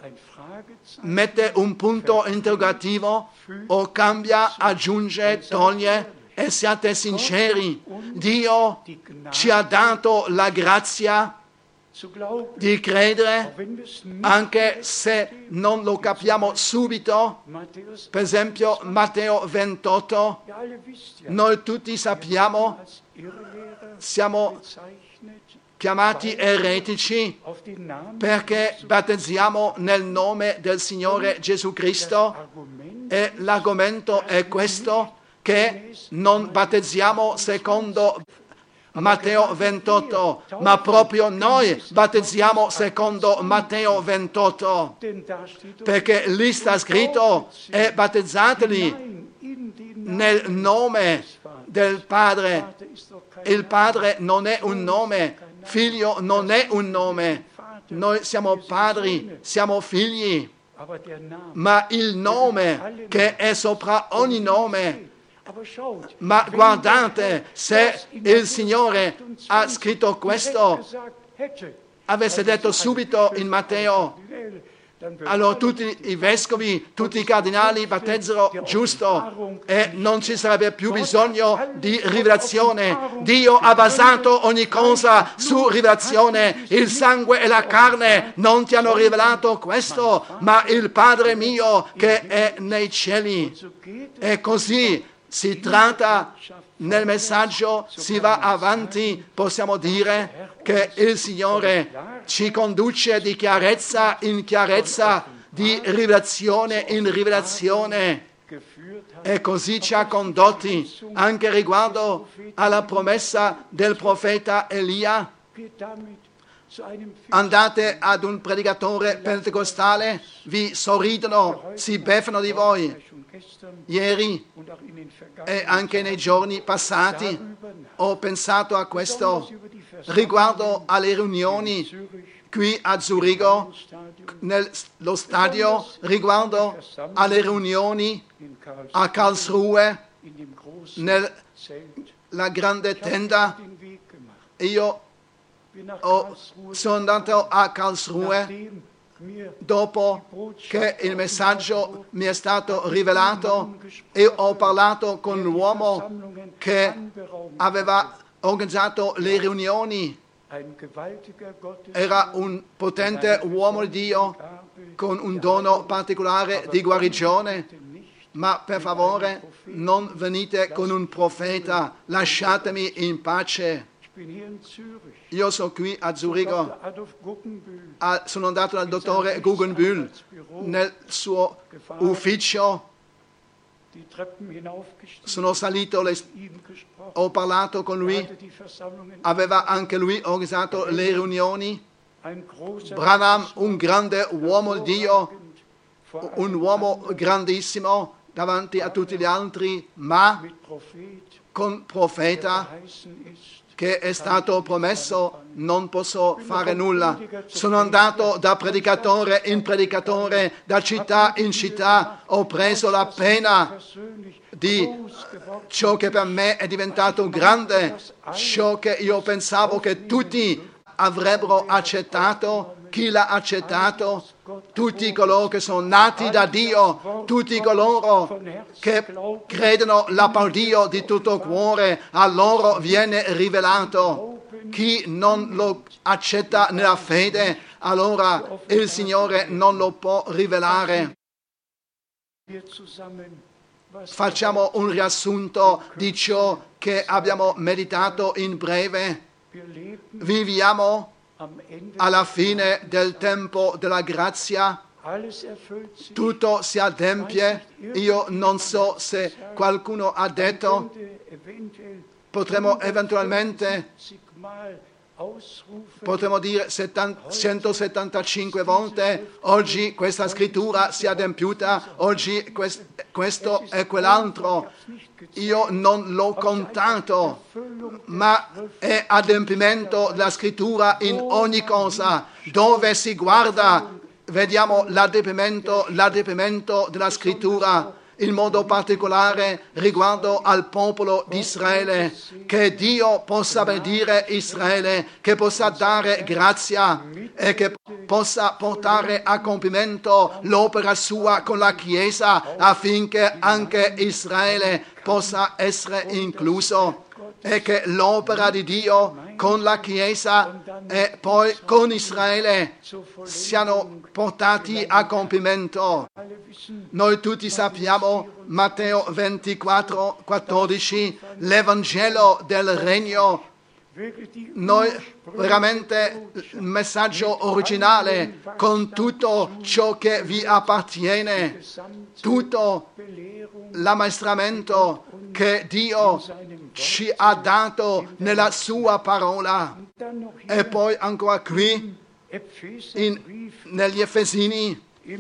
mette un punto interrogativo o cambia, aggiunge, toglie, e siate sinceri, Dio ci ha dato la grazia di credere, anche se non lo capiamo subito. Per esempio Matteo ventotto, noi tutti sappiamo, siamo chiamati eretici perché battezziamo nel nome del Signore Gesù Cristo, e l'argomento è questo, che non battezziamo secondo Matteo ventotto, ma proprio noi battezziamo secondo Matteo ventotto, perché lì sta scritto e battezzateli nel nome del Padre. Il Padre non è un nome, Figlio non è un nome, noi siamo padri, siamo figli, ma il nome che è sopra ogni nome. Ma guardate, se il Signore ha scritto questo, avesse detto subito in Matteo, allora tutti i vescovi, tutti i cardinali battezzero giusto e non ci sarebbe più bisogno di rivelazione. Dio ha basato ogni cosa su rivelazione. Il sangue e la carne non ti hanno rivelato questo, ma il Padre mio che è nei cieli. E così si tratta nel messaggio si va avanti, possiamo dire che il Signore ci conduce di chiarezza in chiarezza, di rivelazione in rivelazione, e così ci ha condotti anche riguardo alla promessa del profeta Elia. Andate ad un predicatore pentecostale, vi sorridono, si beffano di voi. Ieri e anche nei giorni passati ho pensato a questo riguardo alle riunioni qui a Zurigo, nello stadio, riguardo alle riunioni a Karlsruhe, nella grande tenda. Io Oh, sono andato a Karlsruhe dopo che il messaggio mi è stato rivelato e ho parlato con l'uomo che aveva organizzato le riunioni. Era un potente uomo di Dio con un dono particolare di guarigione, ma per favore non venite con un profeta, lasciatemi in pace. Io sono qui a Zurigo, ah, sono andato dal dottore Guggenbühl nel suo ufficio, sono salito, le, ho parlato con lui, aveva anche lui organizzato le riunioni. Branham, un grande uomo di Dio, un uomo grandissimo davanti a tutti gli altri, ma con profeta che è stato promesso, non posso fare nulla. Sono andato da predicatore in predicatore, da città in città, ho preso la pena di ciò che per me è diventato grande, ciò che io pensavo che tutti avrebbero accettato. Chi l'ha accettato? Tutti coloro che sono nati da Dio, tutti coloro che credono l'applaudio di tutto cuore, a loro viene rivelato. Chi non lo accetta nella fede, allora il Signore non lo può rivelare. Facciamo un riassunto di ciò che abbiamo meditato in breve. Viviamo alla fine del tempo della grazia, tutto si adempie. Io non so se qualcuno ha detto, potremmo eventualmente, potremmo dire centosettantacinque volte, oggi questa scrittura si è adempiuta, oggi questo e quell'altro. Io non l'ho contato, ma è adempimento della scrittura in ogni cosa. Dove si guarda, vediamo l'adempimento, l'adempimento della scrittura, in modo particolare riguardo al popolo di Israele. Che Dio possa benedire Israele, che possa dare grazia e che possa portare a compimento l'opera sua con la Chiesa, affinché anche Israele possa essere incluso, e che l'opera di Dio con la Chiesa e poi con Israele siano portati a compimento. Noi tutti sappiamo Matteo ventiquattro quattordici, l'Evangelo del Regno. Noi veramente il messaggio originale con tutto ciò che vi appartiene, tutto l'ammaestramento che Dio ci ha dato nella sua parola. E poi ancora qui in, negli Efesini,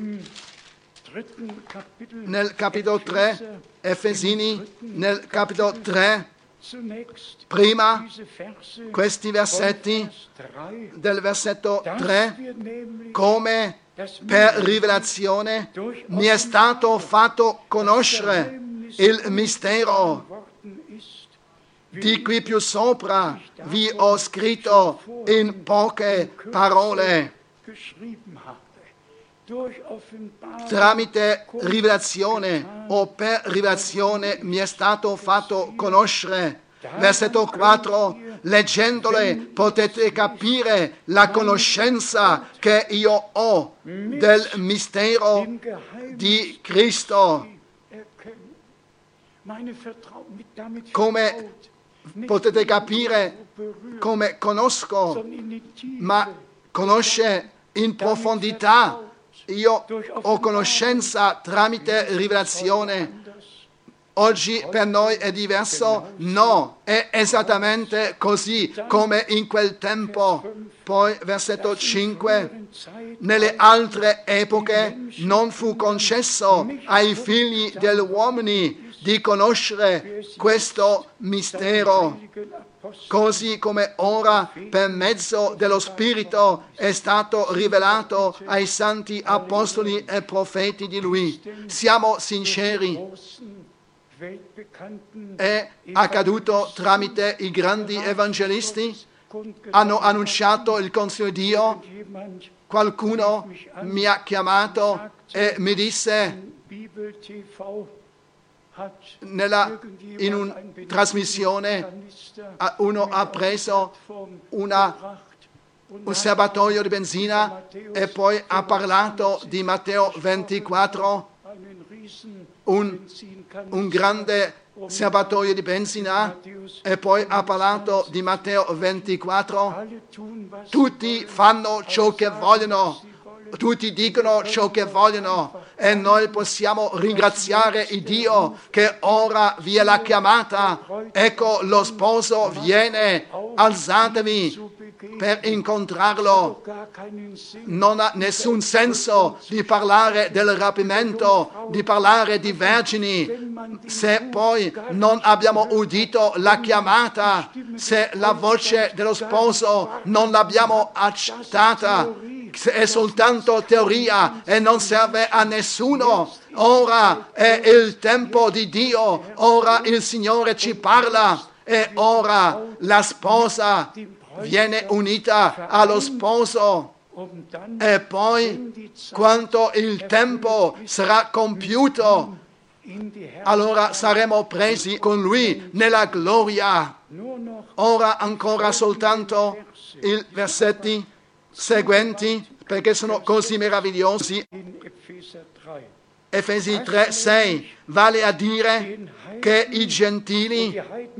nel capitolo tre, Efesini nel capitolo tre, prima questi versetti del versetto tre, come per rivelazione mi è stato fatto conoscere il mistero di cui più sopra vi ho scritto in poche parole. Tramite rivelazione o per rivelazione mi è stato fatto conoscere. Versetto quattro, leggendole potete capire la conoscenza che io ho del mistero di Cristo. come potete capire, come conosco, ma conosce in profondità. Io ho conoscenza tramite rivelazione. Oggi per noi è diverso? No, è esattamente così come in quel tempo. Poi versetto cinque, nelle altre epoche non fu concesso ai figli degli uomini di conoscere questo mistero, così come ora per mezzo dello Spirito è stato rivelato ai santi apostoli e profeti di Lui. Siamo sinceri. È accaduto tramite i grandi evangelisti, hanno annunciato il Consiglio di Dio. Qualcuno mi ha chiamato e mi disse, nella, in una trasmissione, uno ha preso una, un serbatoio di benzina e poi ha parlato di Matteo ventiquattro, un, un grande serbatoio di benzina, e poi ha parlato di Matteo ventiquattro. Tutti fanno ciò che vogliono, tutti dicono ciò che vogliono, e noi possiamo ringraziare il Dio che ora vi è la chiamata. Ecco, lo sposo viene, alzatevi per incontrarlo. Non ha nessun senso di parlare del rapimento, di parlare di vergini, se poi non abbiamo udito la chiamata, se la voce dello sposo non l'abbiamo accettata. È soltanto teoria e non serve a nessuno. Ora è il tempo di Dio, ora il Signore ci parla e ora la sposa viene unita allo sposo. E poi, quando il tempo sarà compiuto, allora saremo presi con Lui nella gloria. Ora ancora soltanto i versetti seguenti, perché sono così meravigliosi. Efesi tre, sei, vale a dire che i gentili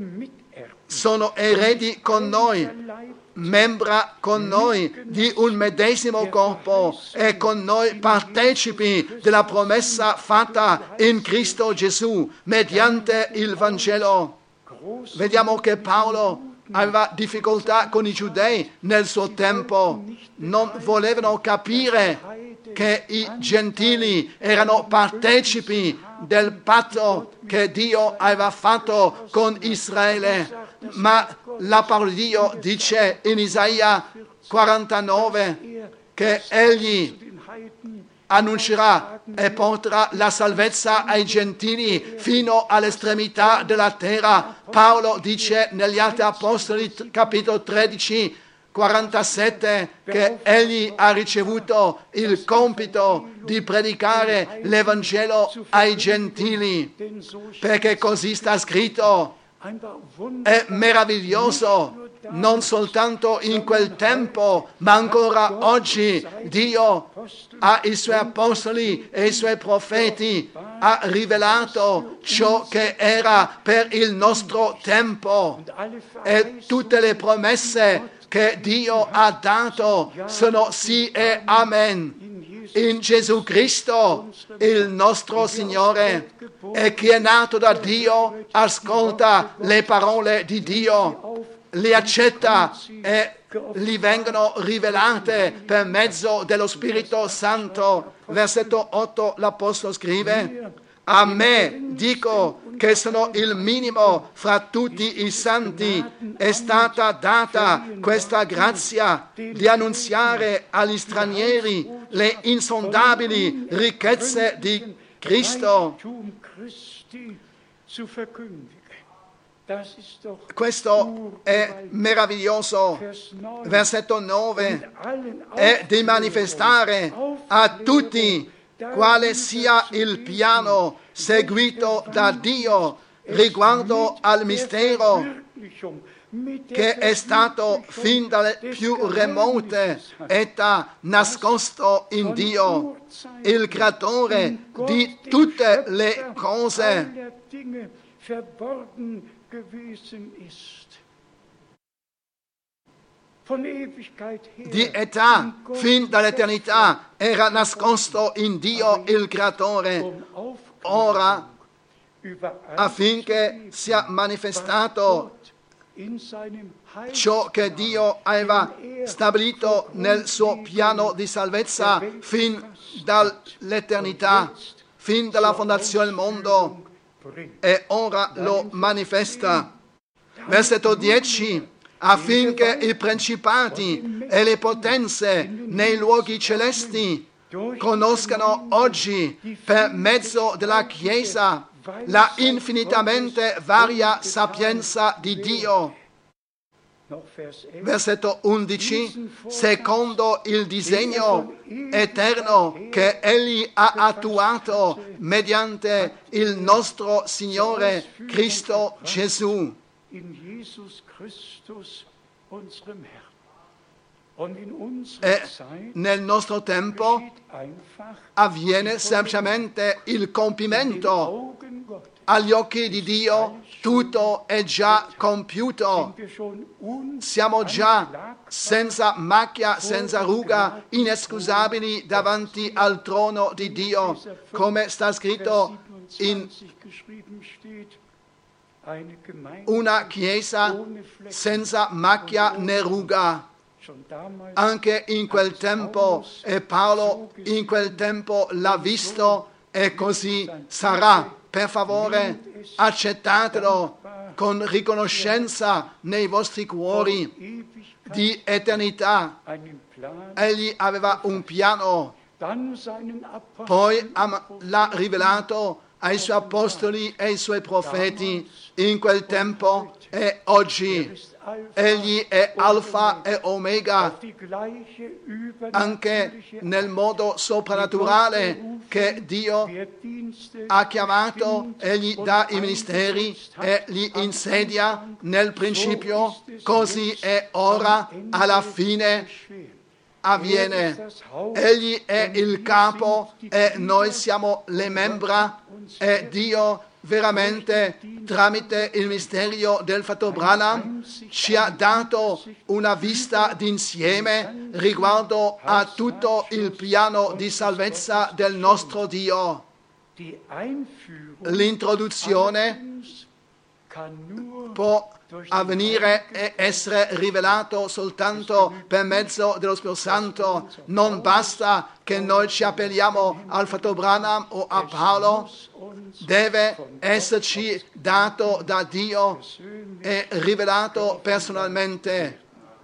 sono eredi con noi, membra con noi di un medesimo corpo e con noi partecipi della promessa fatta in Cristo Gesù mediante il Vangelo. Vediamo che Paolo aveva difficoltà con i giudei nel suo tempo, non volevano capire che i gentili erano partecipi del patto che Dio aveva fatto con Israele, ma la parola di Dio dice in Isaia quarantanove che Egli annuncerà e porterà la salvezza ai gentili fino all'estremità della terra. Paolo dice negli Atti Apostoli, capitolo tredici, quarantasette, che egli ha ricevuto il compito di predicare l'Evangelo ai gentili, perché così sta scritto. È meraviglioso. Non soltanto in quel tempo, ma ancora oggi Dio ha i suoi apostoli e i suoi profeti, ha rivelato ciò che era per il nostro tempo, e tutte le promesse che Dio ha dato sono sì e amen in Gesù Cristo, il nostro Signore. E chi è nato da Dio ascolta le parole di Dio, li accetta e gli vengono rivelate per mezzo dello Spirito Santo. Versetto otto, l'Apostolo scrive: a me, dico che sono il minimo fra tutti i santi, è stata data questa grazia di annunziare agli stranieri le insondabili ricchezze di Cristo. Questo è meraviglioso. Versetto nove, è di manifestare a tutti quale sia il piano seguito da Dio riguardo al mistero che è stato fin dalle più remote età nascosto in Dio, il creatore di tutte le cose. verborgen gewesen ist. Von Ewigkeit her, di età in Gott fin dall'eternità era nascosto in Dio il Creatore, um ora über affinché sia manifestato in seinem ciò che Dio aveva stabilito nel suo piano di salvezza fin dall'eternità, fin dalla fondazione del mondo, e ora lo manifesta. Versetto dieci. Affinché i principati e le potenze nei luoghi celesti conoscano oggi, per mezzo della Chiesa, la infinitamente varia sapienza di Dio. Versetto undici. Secondo il disegno eterno che Egli ha attuato mediante il nostro Signore Cristo Gesù. in Jesus Christus, unserem Herrn. Und in unserer E Zeit nel nostro tempo geschieht einfach avviene semplicemente il in den compimento. Augen Gottes. Agli occhi di Dio tutto è già compiuto. Sind wir schon Siamo già unanklagbar senza macchia, senza ruga, inescusabili davanti al trono di Dio, come sta scritto in siebenundzwanzig geschrieben steht, eine Gemeinde una chiesa ohne Flecken. senza macchia né ruga. Schon damals Anche in quel tempo, e Paolo in quel tempo l'ha visto, e così sarà. Per favore, accettatelo con riconoscenza nei vostri cuori Ewigkeit di eternità. einen Plan, Egli aveva un piano, dann seinen Aposteln poi am- l'ha rivelato ai suoi apostoli e ai suoi profeti in quel tempo e oggi. ist Alpha, Egli è Alfa e Omega, auf die gleiche anche übernatürliche nel modo soprannaturale che Dio Wer Dienste ha chiamato, bestimmt egli und dà i ministeri eingesetzt hat, e li am insedia Anfang, nel so principio, ist es così jetzt è ora, am Ende alla fine geschehen. avviene. Egli è il capo e noi siamo le membra, e Dio veramente tramite il mistero del fratello Branham ci ha dato una vista d'insieme riguardo a tutto il piano di salvezza del nostro Dio. Die Einführung L'introduzione allerdings kann nur può avvenire e essere rivelato soltanto per mezzo dello Spirito Santo. Non basta che noi ci appelliamo al fratello Branham o a Paolo, deve esserci dato da Dio e rivelato personalmente.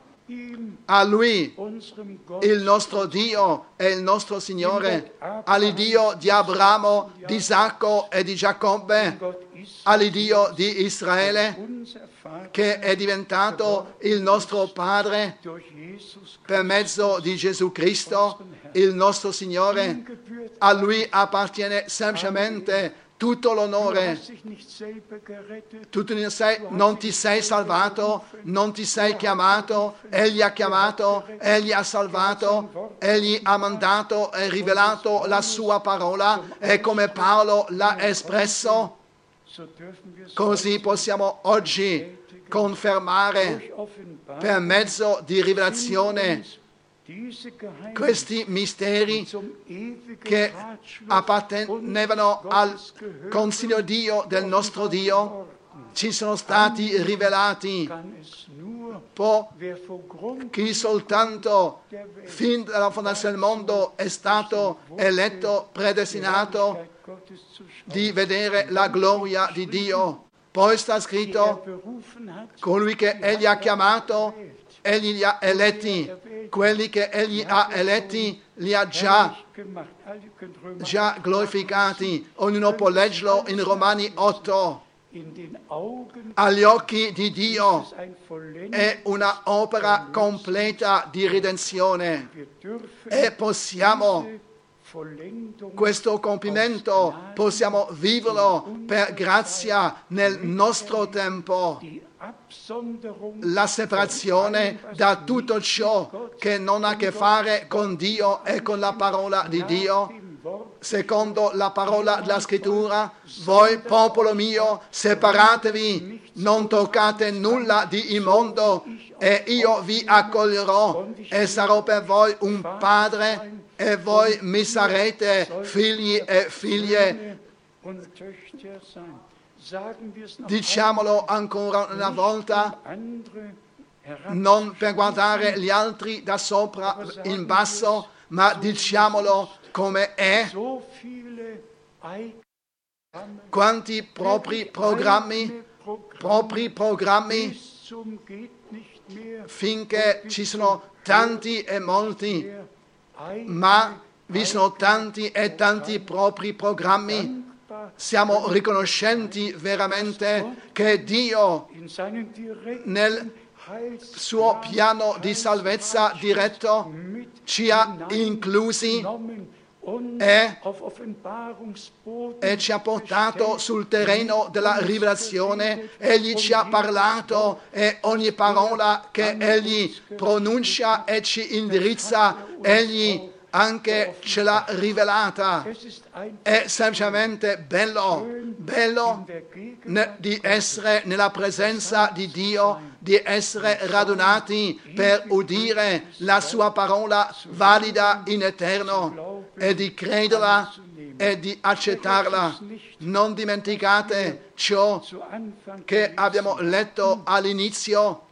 ihm, A Lui, unserem Gott, il nostro Dio e il nostro Signore, all'Iddio di Abramo, di Isacco e di Giacobbe, Gott ist all'Iddio di Israele, unser Vater che è diventato il nostro Padre durch Jesus per mezzo di Gesù Cristo, il nostro Signore. gebührt. A Lui appartiene semplicemente tutto Du l'onore. hast dich nicht selber gerettet, Tu ne sei- non ti sei salvato, non ti sei chiamato, Egli ha chiamato, Egli ha salvato, Egli ha mandato e rivelato la sua parola, e come Paolo l'ha espresso, so dürfen wir es così possiamo oggi confermare durch Offenbarung per mezzo di rivelazione diese Geheimnisse questi misteri zum ewigen che Ratschluss appartenevano al consiglio Dio del nostro Dio, ci sono stati rivelati. kann es nur, Può wer vor Grund chi soltanto fin dalla fondazione del mondo è stato eletto, predestinato Gottes zu schauen, di vedere la gloria di Dio. Poi sta er scritto, berufen hat, colui che Egli ha chiamato, Egli li ha eletti. Quelli che Egli ha eletti li ha già, gemacht. Alle könnt Römer già glorificati. Ognuno può leggerlo in Romani otto. in den Augen Agli occhi di Dio ist ein Vollenden. è una opera completa di redenzione, Wir dürfen e possiamo diese Vollendung questo compimento, possiamo viverlo per grazia nel nostro tempo. die Absonderung La separazione da tutto ciò che non ha a che fare con Dio e con la parola di Dio, secondo la parola della scrittura, voi popolo mio, separatevi, non toccate nulla di immondo e io vi accoglierò e sarò per voi un padre e voi mi sarete figli e figlie. Diciamolo ancora una volta, non per guardare gli altri da sopra in basso, ma diciamolo come è. Quanti propri programmi, propri programmi, finché ci sono tanti e molti, ma vi sono tanti e tanti propri programmi. Siamo riconoscenti veramente che Dio nel suo piano di salvezza diretto ci ha inclusi e, e ci ha portato sul terreno della rivelazione. Egli ci ha parlato e ogni parola che Egli pronuncia e ci indirizza, Egli anche ce l'ha rivelata. È semplicemente bello, bello ne, di essere nella presenza di Dio, di essere radunati per udire la sua parola valida in eterno e di crederla e di accettarla. Non dimenticate ciò che abbiamo letto all'inizio.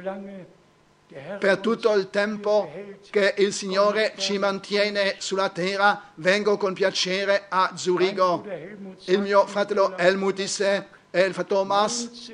Per tutto il tempo che il Signore ci mantiene sulla terra, vengo con piacere a Zurigo. Il mio fratello Helmut disse, e il fratello Thomas,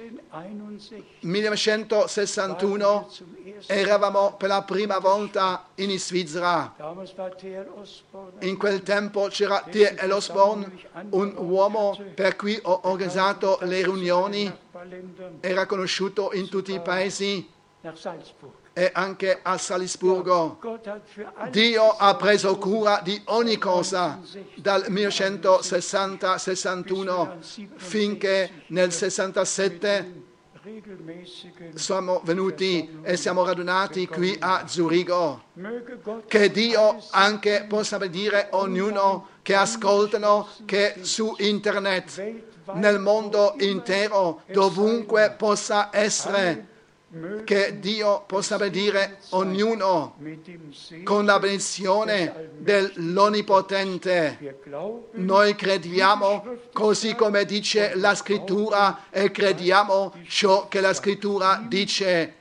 millenovecentosessantuno eravamo per la prima volta in Svizzera. In quel tempo c'era T L Osborne, un uomo per cui ho organizzato le riunioni, era conosciuto in tutti i paesi e anche a Salisburgo. Dio ha preso cura di ogni cosa dal millenovecentosessanta sessantuno finché nel sessantasette siamo venuti e siamo radunati qui a Zurigo. Che Dio anche possa benedire ognuno che ascoltano, che su internet, nel mondo intero, dovunque possa essere, che Dio possa benedire ognuno con la benedizione dell'Onnipotente. Noi crediamo così come dice la Scrittura e crediamo ciò che la Scrittura dice.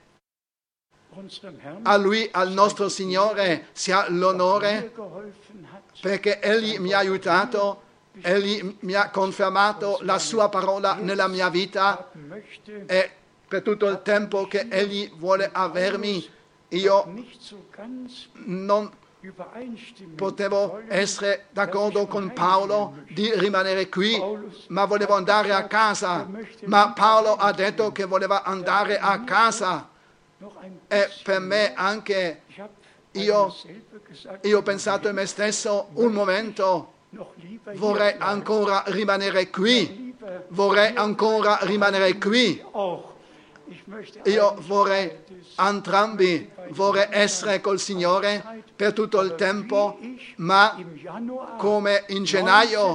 A Lui, al nostro Signore, sia l'onore perché Egli mi ha aiutato, Egli mi ha confermato la Sua parola nella mia vita e per tutto il tempo che Egli vuole avermi, io non potevo essere d'accordo con Paolo di rimanere qui, ma volevo andare a casa. Ma Paolo ha detto che voleva andare a casa. E per me anche, io, io ho pensato a me stesso, un momento, vorrei ancora rimanere qui, vorrei ancora rimanere qui. Io vorrei entrambi, vorrei essere col Signore per tutto il tempo, ma come in gennaio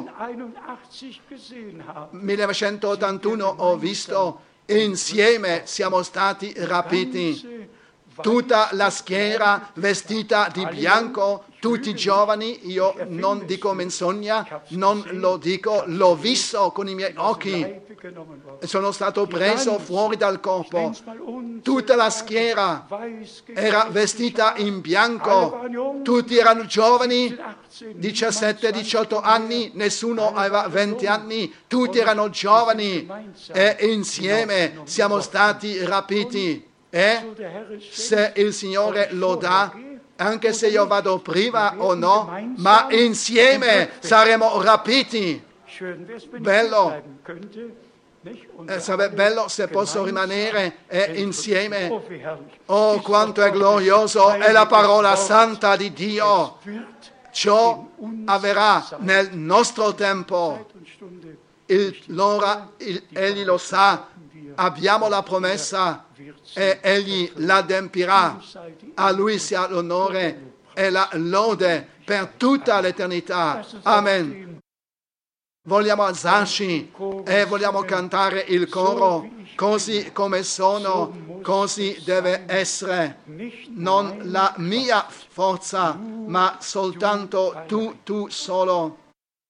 millenovecentottantuno ho visto, insieme siamo stati rapiti. Tutta la schiera vestita di bianco, tutti giovani, io non dico menzogna, non lo dico, l'ho visto con i miei occhi. Sono stato preso fuori dal corpo. Tutta la schiera era vestita in bianco, tutti erano giovani, diciassette diciotto anni, nessuno aveva venti anni, tutti erano giovani e insieme siamo stati rapiti. E se il Signore lo dà, anche se io vado prima o no, ma insieme saremo rapiti. Bello. Eh, sarebbe bello se posso rimanere e insieme. Oh, quanto è glorioso è la parola santa di Dio. Ciò avverrà nel nostro tempo. Il, l'ora, il, egli lo sa. Abbiamo la promessa e Egli l'adempirà. A Lui sia l'onore e la lode per tutta l'eternità. Amen. Vogliamo alzarci e vogliamo cantare il coro. Così come sono, così deve essere. Non la mia forza, ma soltanto tu, tu solo.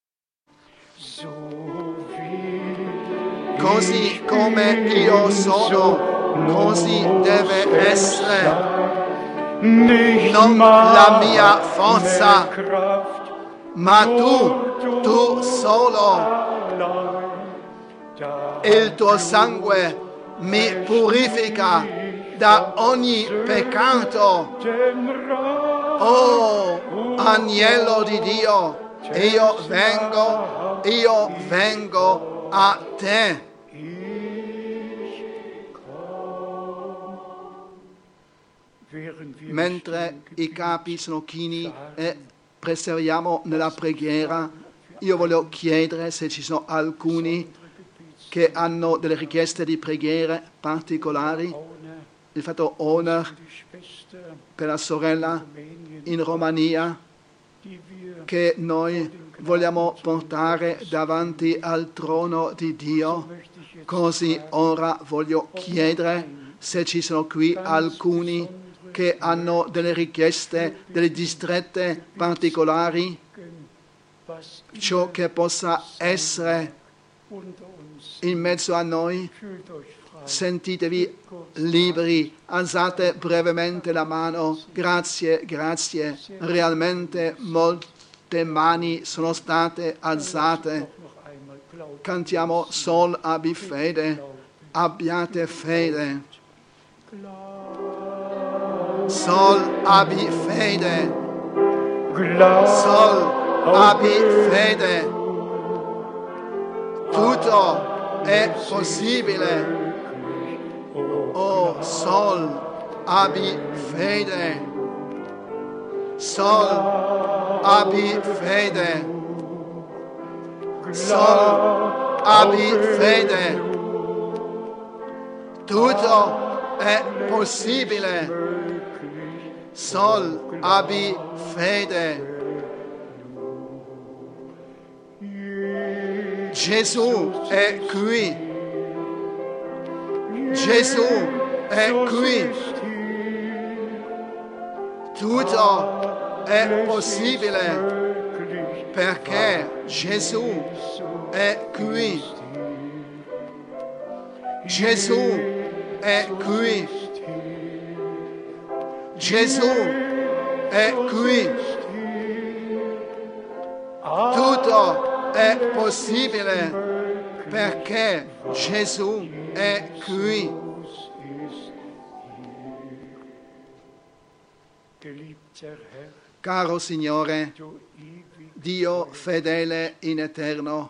Così come io sono, così deve essere. Non la mia forza, ma tu, tu solo. Il tuo sangue mi purifica da ogni peccato. Oh, agnello di Dio, io vengo, io vengo a te. Mentre i capi sono chini e perseveriamo nella preghiera, io voglio chiedere se ci sono alcuni che hanno delle richieste di preghiere particolari. Il fatto honor per la sorella in Romania che noi vogliamo portare davanti al trono di Dio. Così ora voglio chiedere se ci sono qui alcuni che hanno delle richieste, delle distrette particolari, ciò che possa essere in mezzo a noi. Sentitevi liberi, alzate brevemente la mano. Grazie, grazie. Realmente molte mani sono state alzate. Cantiamo Sol abbi fede, abbiate fede. Sol abbi fede, Sol abbi fede. Tutto è possibile. Oh, Sol abbi fede, Sol abbi fede, Sol abbi fede. Tutto è possibile. Sol abbi fede. Gesù è qui. Gesù è qui. Tutto è possibile perché Gesù è qui. Gesù è qui. Gesù è qui. Tutto è possibile perché Gesù è qui. Caro Signore, Dio fedele in eterno,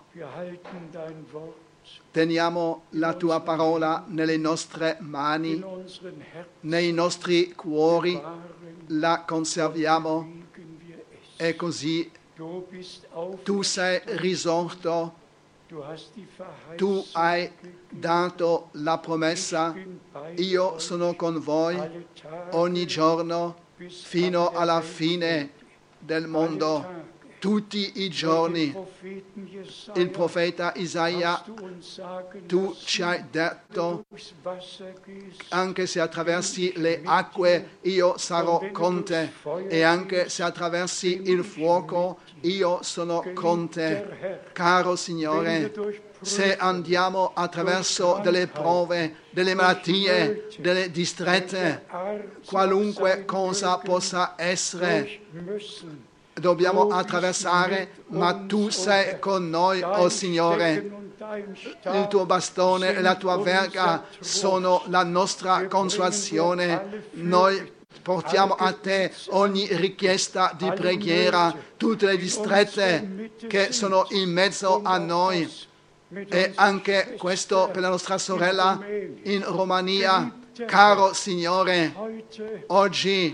teniamo la tua parola nelle nostre mani, nei nostri cuori, la conserviamo e così tu sei risorto. Tu hai dato la promessa, io sono con voi ogni giorno fino alla fine del mondo, tutti i giorni. Il profeta Isaia, tu ci hai detto, anche se attraversi le acque io sarò con te, e anche se attraversi il fuoco io sono con te. Caro Signore, se andiamo attraverso delle prove, delle malattie, delle distrette, qualunque cosa possa essere, dobbiamo attraversare, ma tu sei con noi, oh Signore. Il tuo bastone e la tua verga sono la nostra consolazione. Noi portiamo a te ogni richiesta di preghiera, tutte le distrette che sono in mezzo a noi, e anche questo per la nostra sorella in Romania. Caro Signore, oggi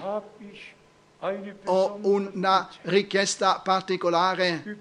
ho una richiesta particolare.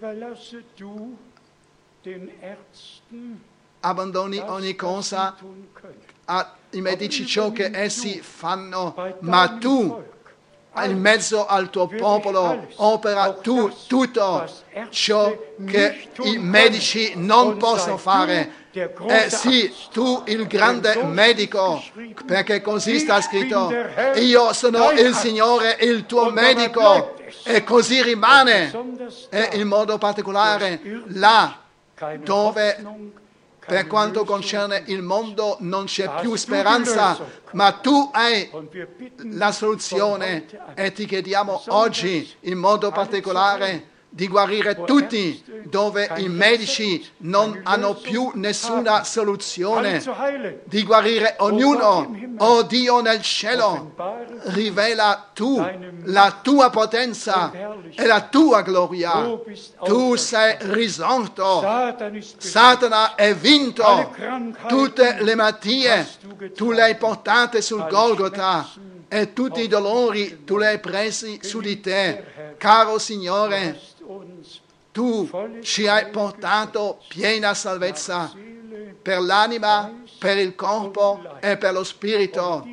Abbandoni ogni cosa ai medici, ciò che essi fanno, ma tu, in mezzo al tuo popolo, opera tu tutto ciò che i medici non possono fare. E sì, tu il grande medico, perché così sta scritto, io sono il Signore, il tuo medico, e così rimane. E in modo particolare là dove per quanto concerne il mondo non c'è più speranza, ma tu hai la soluzione e ti chiediamo oggi in modo particolare di guarire tutti dove i medici non hanno più nessuna soluzione, di guarire ognuno. Oh Dio nel cielo, rivela tu la tua potenza e la tua gloria. Tu sei risorto, Satana è vinto, tutte le malattie tu le hai portate sul Golgotha e tutti i dolori tu li hai presi su di te. Caro Signore, tu ci hai portato piena salvezza per l'anima, per il corpo e per lo spirito.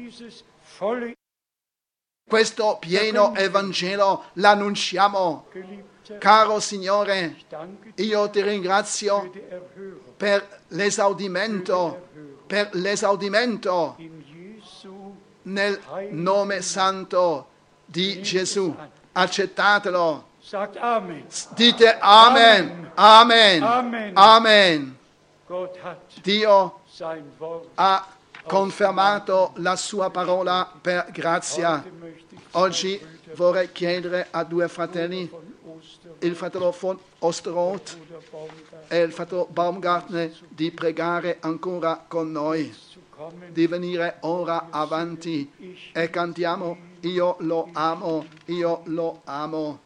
Questo pieno Evangelo l'annunciamo. Caro Signore, io ti ringrazio per l'esaudimento, per l'esaudimento nel nome santo di Gesù. Accettatelo. Dite Amen. Amen. Amen. Amen. Dio ha confermato la sua parola per grazia. Oggi vorrei chiedere a due fratelli, il fratello von Osterroth e il fratello Baumgartner, di pregare ancora con noi, di venire ora avanti e cantiamo Io lo amo, io lo amo.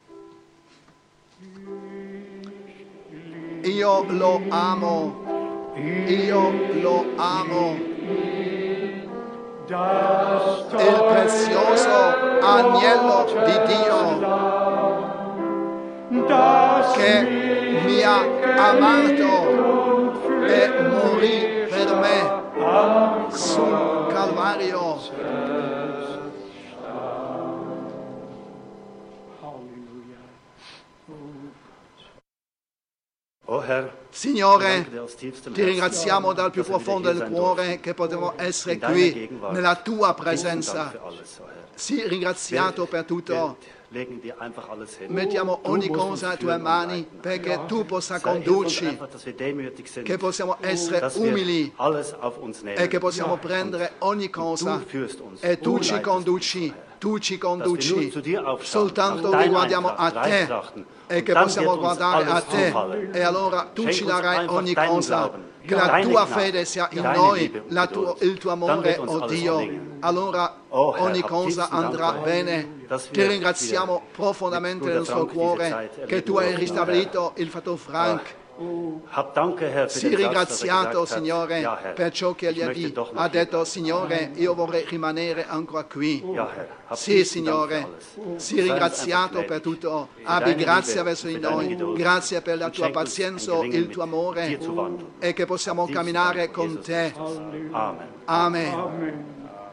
Io lo amo, io lo amo. Il prezioso agnello di Dio che mi ha amato e morì per me sul Calvario. Signore, ti ringraziamo dal più profondo del cuore che potremo essere qui nella tua presenza. Sii ringraziato per tutto. Mettiamo ogni cosa alle tue mani perché tu possa condurci, che possiamo essere umili e che possiamo prendere ogni cosa e tu ci conduci, tu ci conduci. Soltanto che guardiamo a te e che possiamo guardare a te e allora tu ci darai ogni cosa. Che la tua fede sia in noi, la tua, il tuo amore, oh Dio, allora ogni cosa andrà bene. Ti ringraziamo profondamente nel nostro cuore che tu hai ristabilito il fratello Frank. Sii ringraziato, Signore, per ciò che egli ha detto. Signore, io vorrei rimanere ancora qui. Sì, Signore, sii ringraziato per tutto. Abbi grazia verso di noi. Grazie per la tua pazienza, il tuo amore e che possiamo camminare con te. Amen.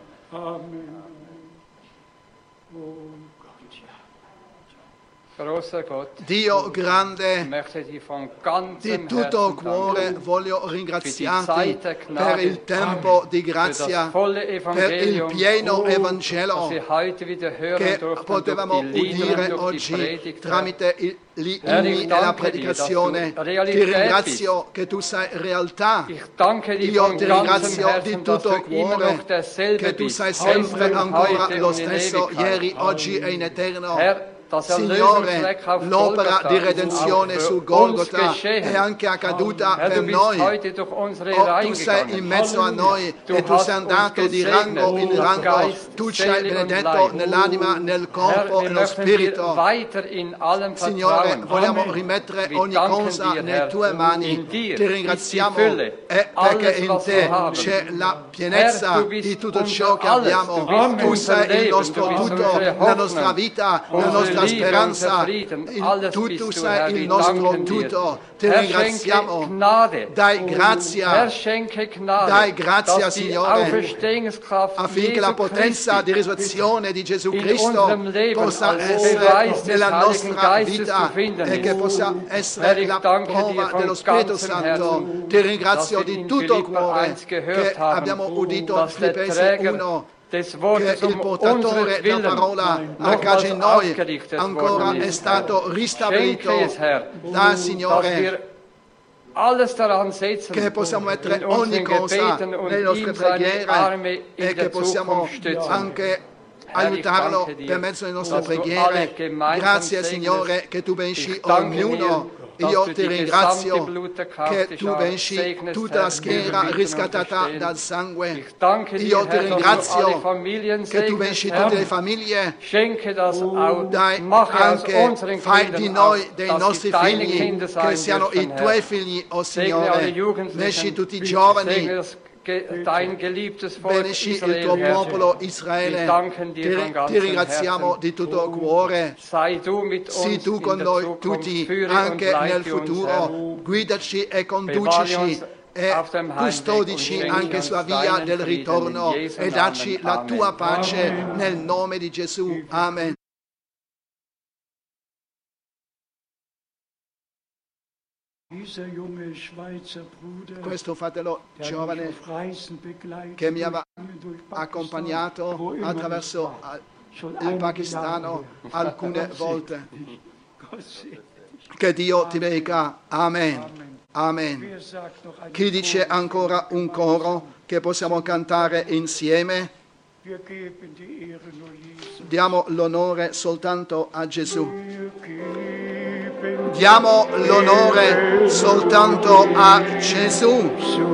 Dio grande, di tutto cuore voglio ringraziarti per il tempo di grazia, per il pieno Evangelo che potevamo udire oggi tramite gli inni e la predicazione. Ti ringrazio che tu sei realtà. Io ti ringrazio di tutto cuore che tu sei sempre ancora lo stesso, ieri, oggi e in eterno. Signore, l'opera di redenzione su Golgotha è anche accaduta per noi. Oh, tu sei in mezzo a noi e tu sei andato di rango in rango. Tu ci hai benedetto nell'anima, nel corpo e nello spirito. Signore, vogliamo rimettere ogni cosa nelle tue mani. Ti ringraziamo e perché in te c'è la pienezza di tutto ciò che abbiamo. Tu sei il nostro tutto, la nostra vita, la nostra la speranza, il, tu, tu sei il nostro tutto. Ti ringraziamo. Dai grazia, dai grazia, Signore, affinché la potenza di risurrezione di Gesù Cristo possa essere nella nostra vita e che possa essere la prova dello Spirito Santo. Ti ringrazio di tutto il cuore che abbiamo udito Filippesi uno, che il portatore della parola a casa in noi ancora è stato ristabilito da Signore, che possiamo mettere ogni cosa nelle nostre preghiere e che possiamo anche aiutarlo per mezzo delle nostre preghiere. Grazie Signore che tu benci ognuno. Io ti ringrazio che tu benci tutta la schiera riscattata dal sangue. Io ti ringrazio che tu benci tutte le famiglie. Dai anche, fai di noi dei nostri figli, che siano i tuoi figli, o oh Signore. Benci tutti i giovani. Benedici il tuo popolo Israele. Ti, ti ringraziamo di tutto il cuore. Sii tu con noi tutti anche nel futuro. Guidaci e conducici e custodici anche sulla via del ritorno e dacci la tua pace nel nome di Gesù. Amen. Questo fratello giovane che mi aveva accompagnato attraverso il Pakistano alcune volte. Che Dio ti benedica. Amen. Amen. Chi dice ancora un coro che possiamo cantare insieme? Diamo l'onore soltanto a Gesù. Diamo l'onore soltanto a Gesù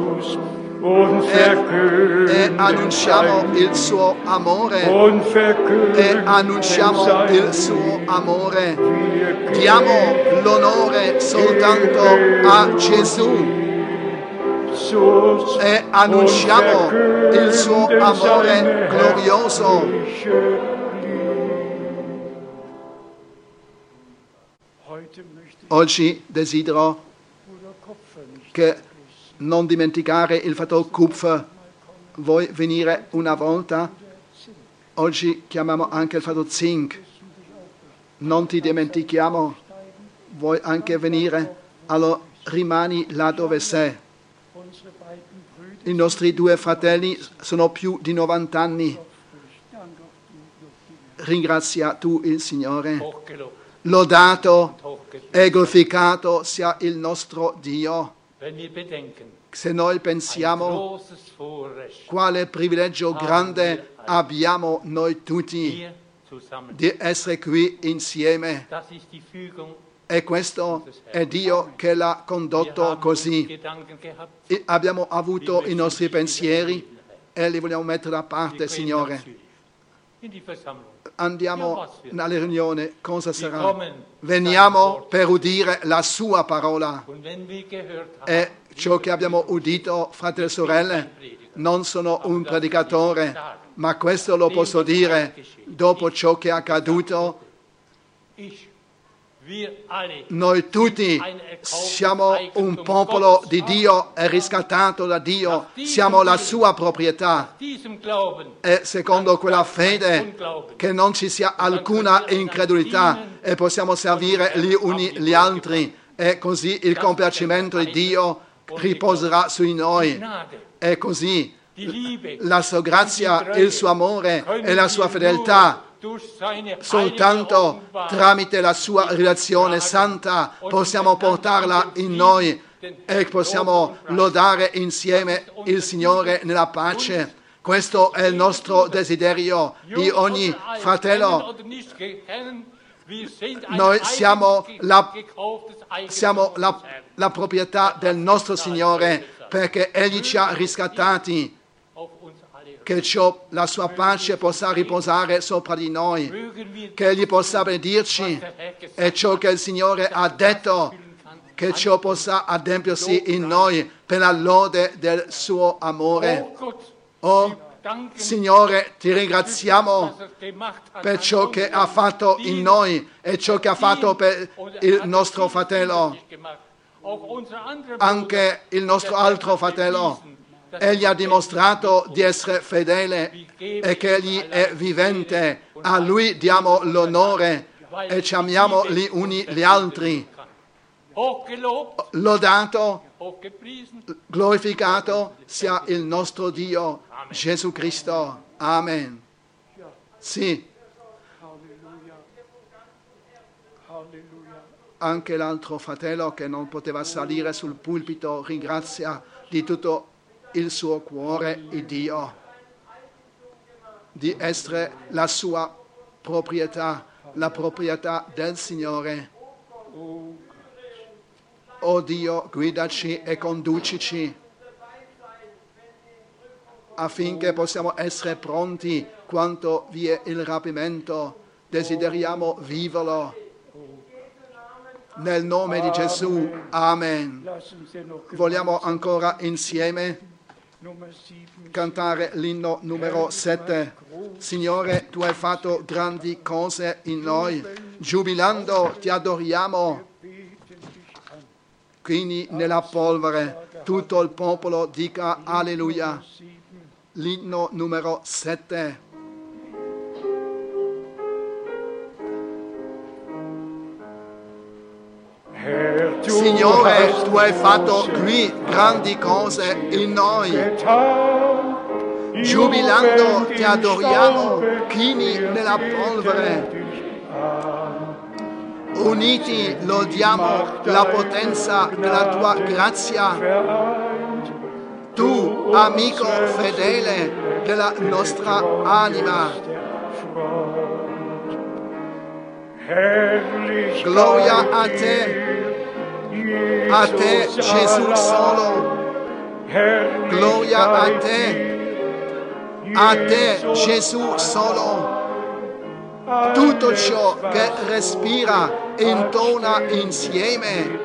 e, e annunciamo il suo amore e annunciamo il suo amore. Diamo l'onore soltanto a Gesù e annunciamo il suo amore glorioso. Oggi desidero che non dimenticare il fratello Kupfer. Vuoi venire una volta? Oggi chiamiamo anche il fratello Zink. Non ti dimentichiamo. Vuoi anche venire? Allora rimani là dove sei. I nostri due fratelli sono più di novanta anni. Ringrazia tu il Signore. Lodato e glorificato sia il nostro Dio. Se noi pensiamo quale privilegio grande abbiamo noi tutti di essere qui insieme, e questo è Dio che l'ha condotto così. E abbiamo avuto i nostri pensieri e li vogliamo mettere da parte, Signore. Andiamo alla riunione, cosa sarà? Veniamo per udire la sua parola. E ciò che abbiamo udito, fratelli e sorelle, non sono un predicatore, ma questo lo posso dire dopo ciò che è accaduto. Noi tutti siamo un popolo di Dio e riscattato da Dio, siamo la sua proprietà, e secondo quella fede che non ci sia alcuna incredulità e possiamo servire gli uni gli altri, e così il compiacimento di Dio riposerà su noi, e così la sua grazia, il suo amore e la sua fedeltà soltanto tramite la sua relazione santa possiamo portarla in noi e possiamo lodare insieme il Signore nella pace. Questo è il nostro desiderio di ogni fratello. Noi siamo la, siamo la, la proprietà del nostro Signore, perché Egli ci ha riscattati. Che ciò, la sua pace possa riposare sopra di noi, che Egli possa benedirci, e ciò che il Signore ha detto, che ciò possa adempiersi in noi per la lode del suo amore. Oh Signore, ti ringraziamo per ciò che ha fatto in noi e ciò che ha fatto per il nostro fratello, anche il nostro altro fratello. Egli ha dimostrato di essere fedele e che egli è vivente. A lui diamo l'onore e ci amiamo gli uni gli altri. Lodato, glorificato sia il nostro Dio Gesù Cristo. Amen. Sì. Anche l'altro fratello che non poteva salire sul pulpito ringrazia di tutto il suo cuore il Dio, di essere la sua proprietà, la proprietà del Signore. O Dio, guidaci e conducici affinché possiamo essere pronti quando vi è il rapimento. Desideriamo viverlo. Nel nome di Gesù. Amen. Vogliamo ancora insieme cantare l'inno numero sette. Signore, tu hai fatto grandi cose in noi. Giubilando ti adoriamo. Quindi nella polvere tutto il popolo dica alleluia. L'inno numero sette. Signore, tu hai fatto qui grandi cose in noi. Giubilando ti adoriamo, chini nella polvere. Uniti lodiamo la potenza della tua grazia. Tu, amico fedele della nostra anima. Gloria a te, a te Gesù solo. Gloria a te, a te Gesù solo. Tutto ciò che respira intona insieme.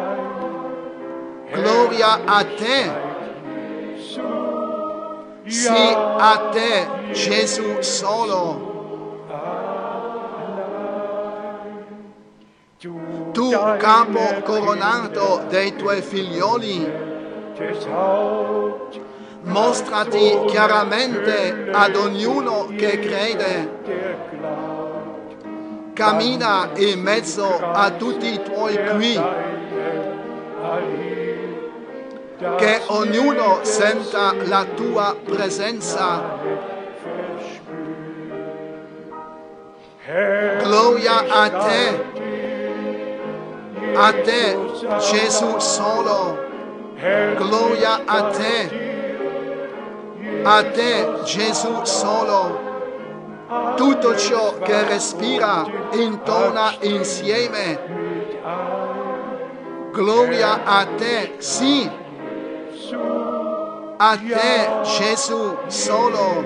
Gloria a te. Sì, a te Gesù solo. Tu, capo coronato dei tuoi figlioli, mostrati chiaramente ad ognuno che crede. Cammina in mezzo a tutti i tuoi qui, che ognuno senta la tua presenza. Gloria a te, a te Gesù solo. Gloria a te, a te Gesù solo. Tutto ciò che respira intona insieme. Gloria a te, sì, a te Gesù solo.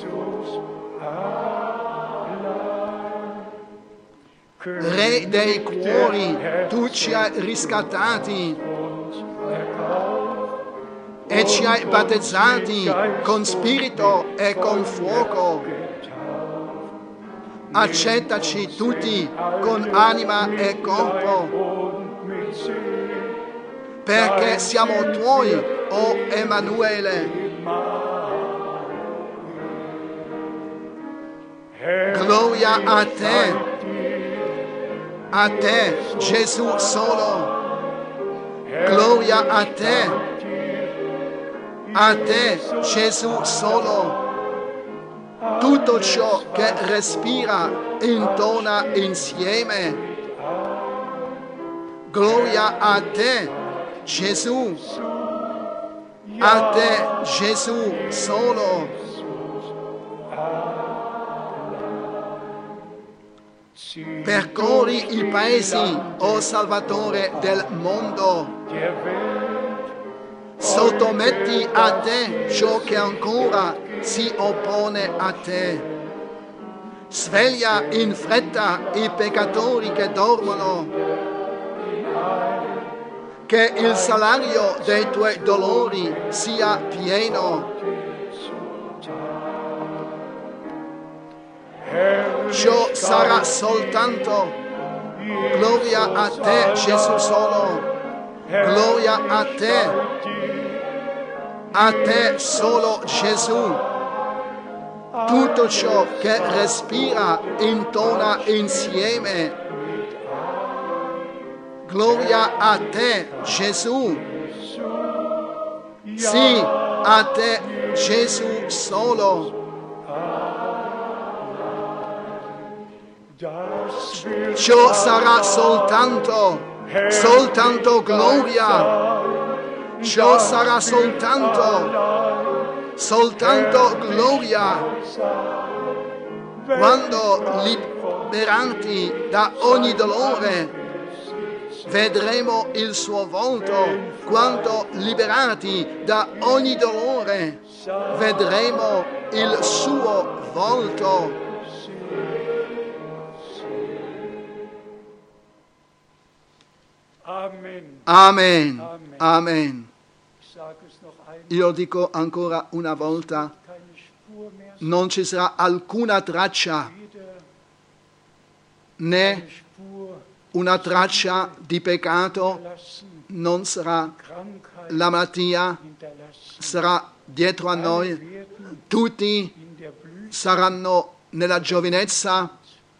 Re dei cuori, tu ci hai riscattati e ci hai battezzati con spirito e con fuoco. Accettaci tutti con anima e corpo, perché siamo tuoi, o Emanuele. Gloria a te, a te Gesù solo. Gloria a te, a te Gesù solo. Tutto ciò che respira intona insieme. Gloria a te, Gesù. A te, Gesù solo. Percorri i paesi, o Salvatore del mondo. Sottometti a te ciò che ancora si oppone a te. Sveglia in fretta i peccatori che dormono. Che il salario dei tuoi dolori sia pieno. ciò sarà soltanto gloria a te, Gesù solo. Gloria a te, a te solo, Gesù. Tutto ciò che respira intona insieme. Gloria a te, Gesù. Sì, a te, Gesù solo. Ciò sarà soltanto, soltanto gloria. Ciò sarà soltanto, soltanto gloria. Quando liberanti da ogni dolore vedremo il suo volto. Quando liberati da ogni dolore vedremo il suo volto. Amen. Amen. Amen. Io dico ancora una volta, non ci sarà alcuna traccia, né una traccia di peccato, non sarà, la malattia sarà dietro a noi, tutti saranno nella giovinezza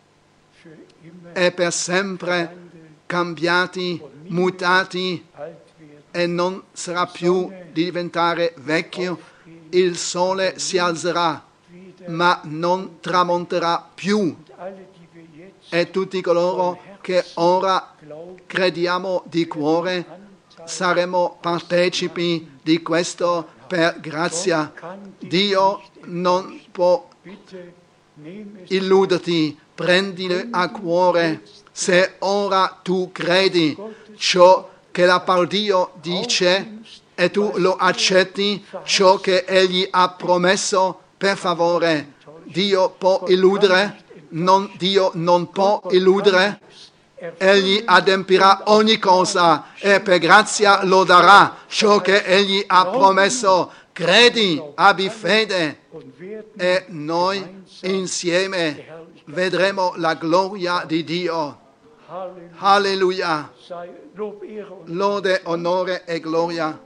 e per sempre cambiati, mutati, e non sarà più di diventare vecchio. Il sole si alzerà, ma non tramonterà più. E tutti coloro che ora crediamo di cuore saremo partecipi di questo per grazia. Dio non può illuderti, prendilo a cuore. Se ora tu credi ciò che la parola di Dio dice e tu lo accetti, ciò che Egli ha promesso, per favore, Dio può illudere? Non, Dio non può illudere. Egli adempirà ogni cosa e per grazia lo darà. Ciò che Egli ha promesso, credi, abbi fede e noi insieme vedremo la gloria di Dio. Alleluia. Lode, onore e gloria.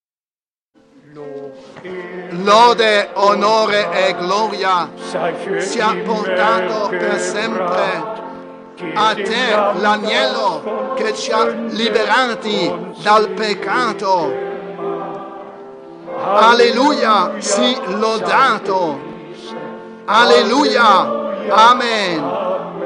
Lode, onore e gloria sia portato per sempre a te, l'agnello che ci ha liberati dal peccato. Alleluia, sii lodato. Alleluia, amen.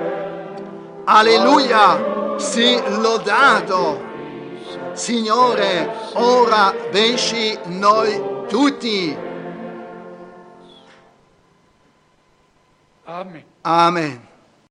Alleluia, sii lodato. Signore, ora benci noi tutti. Amen. Amen.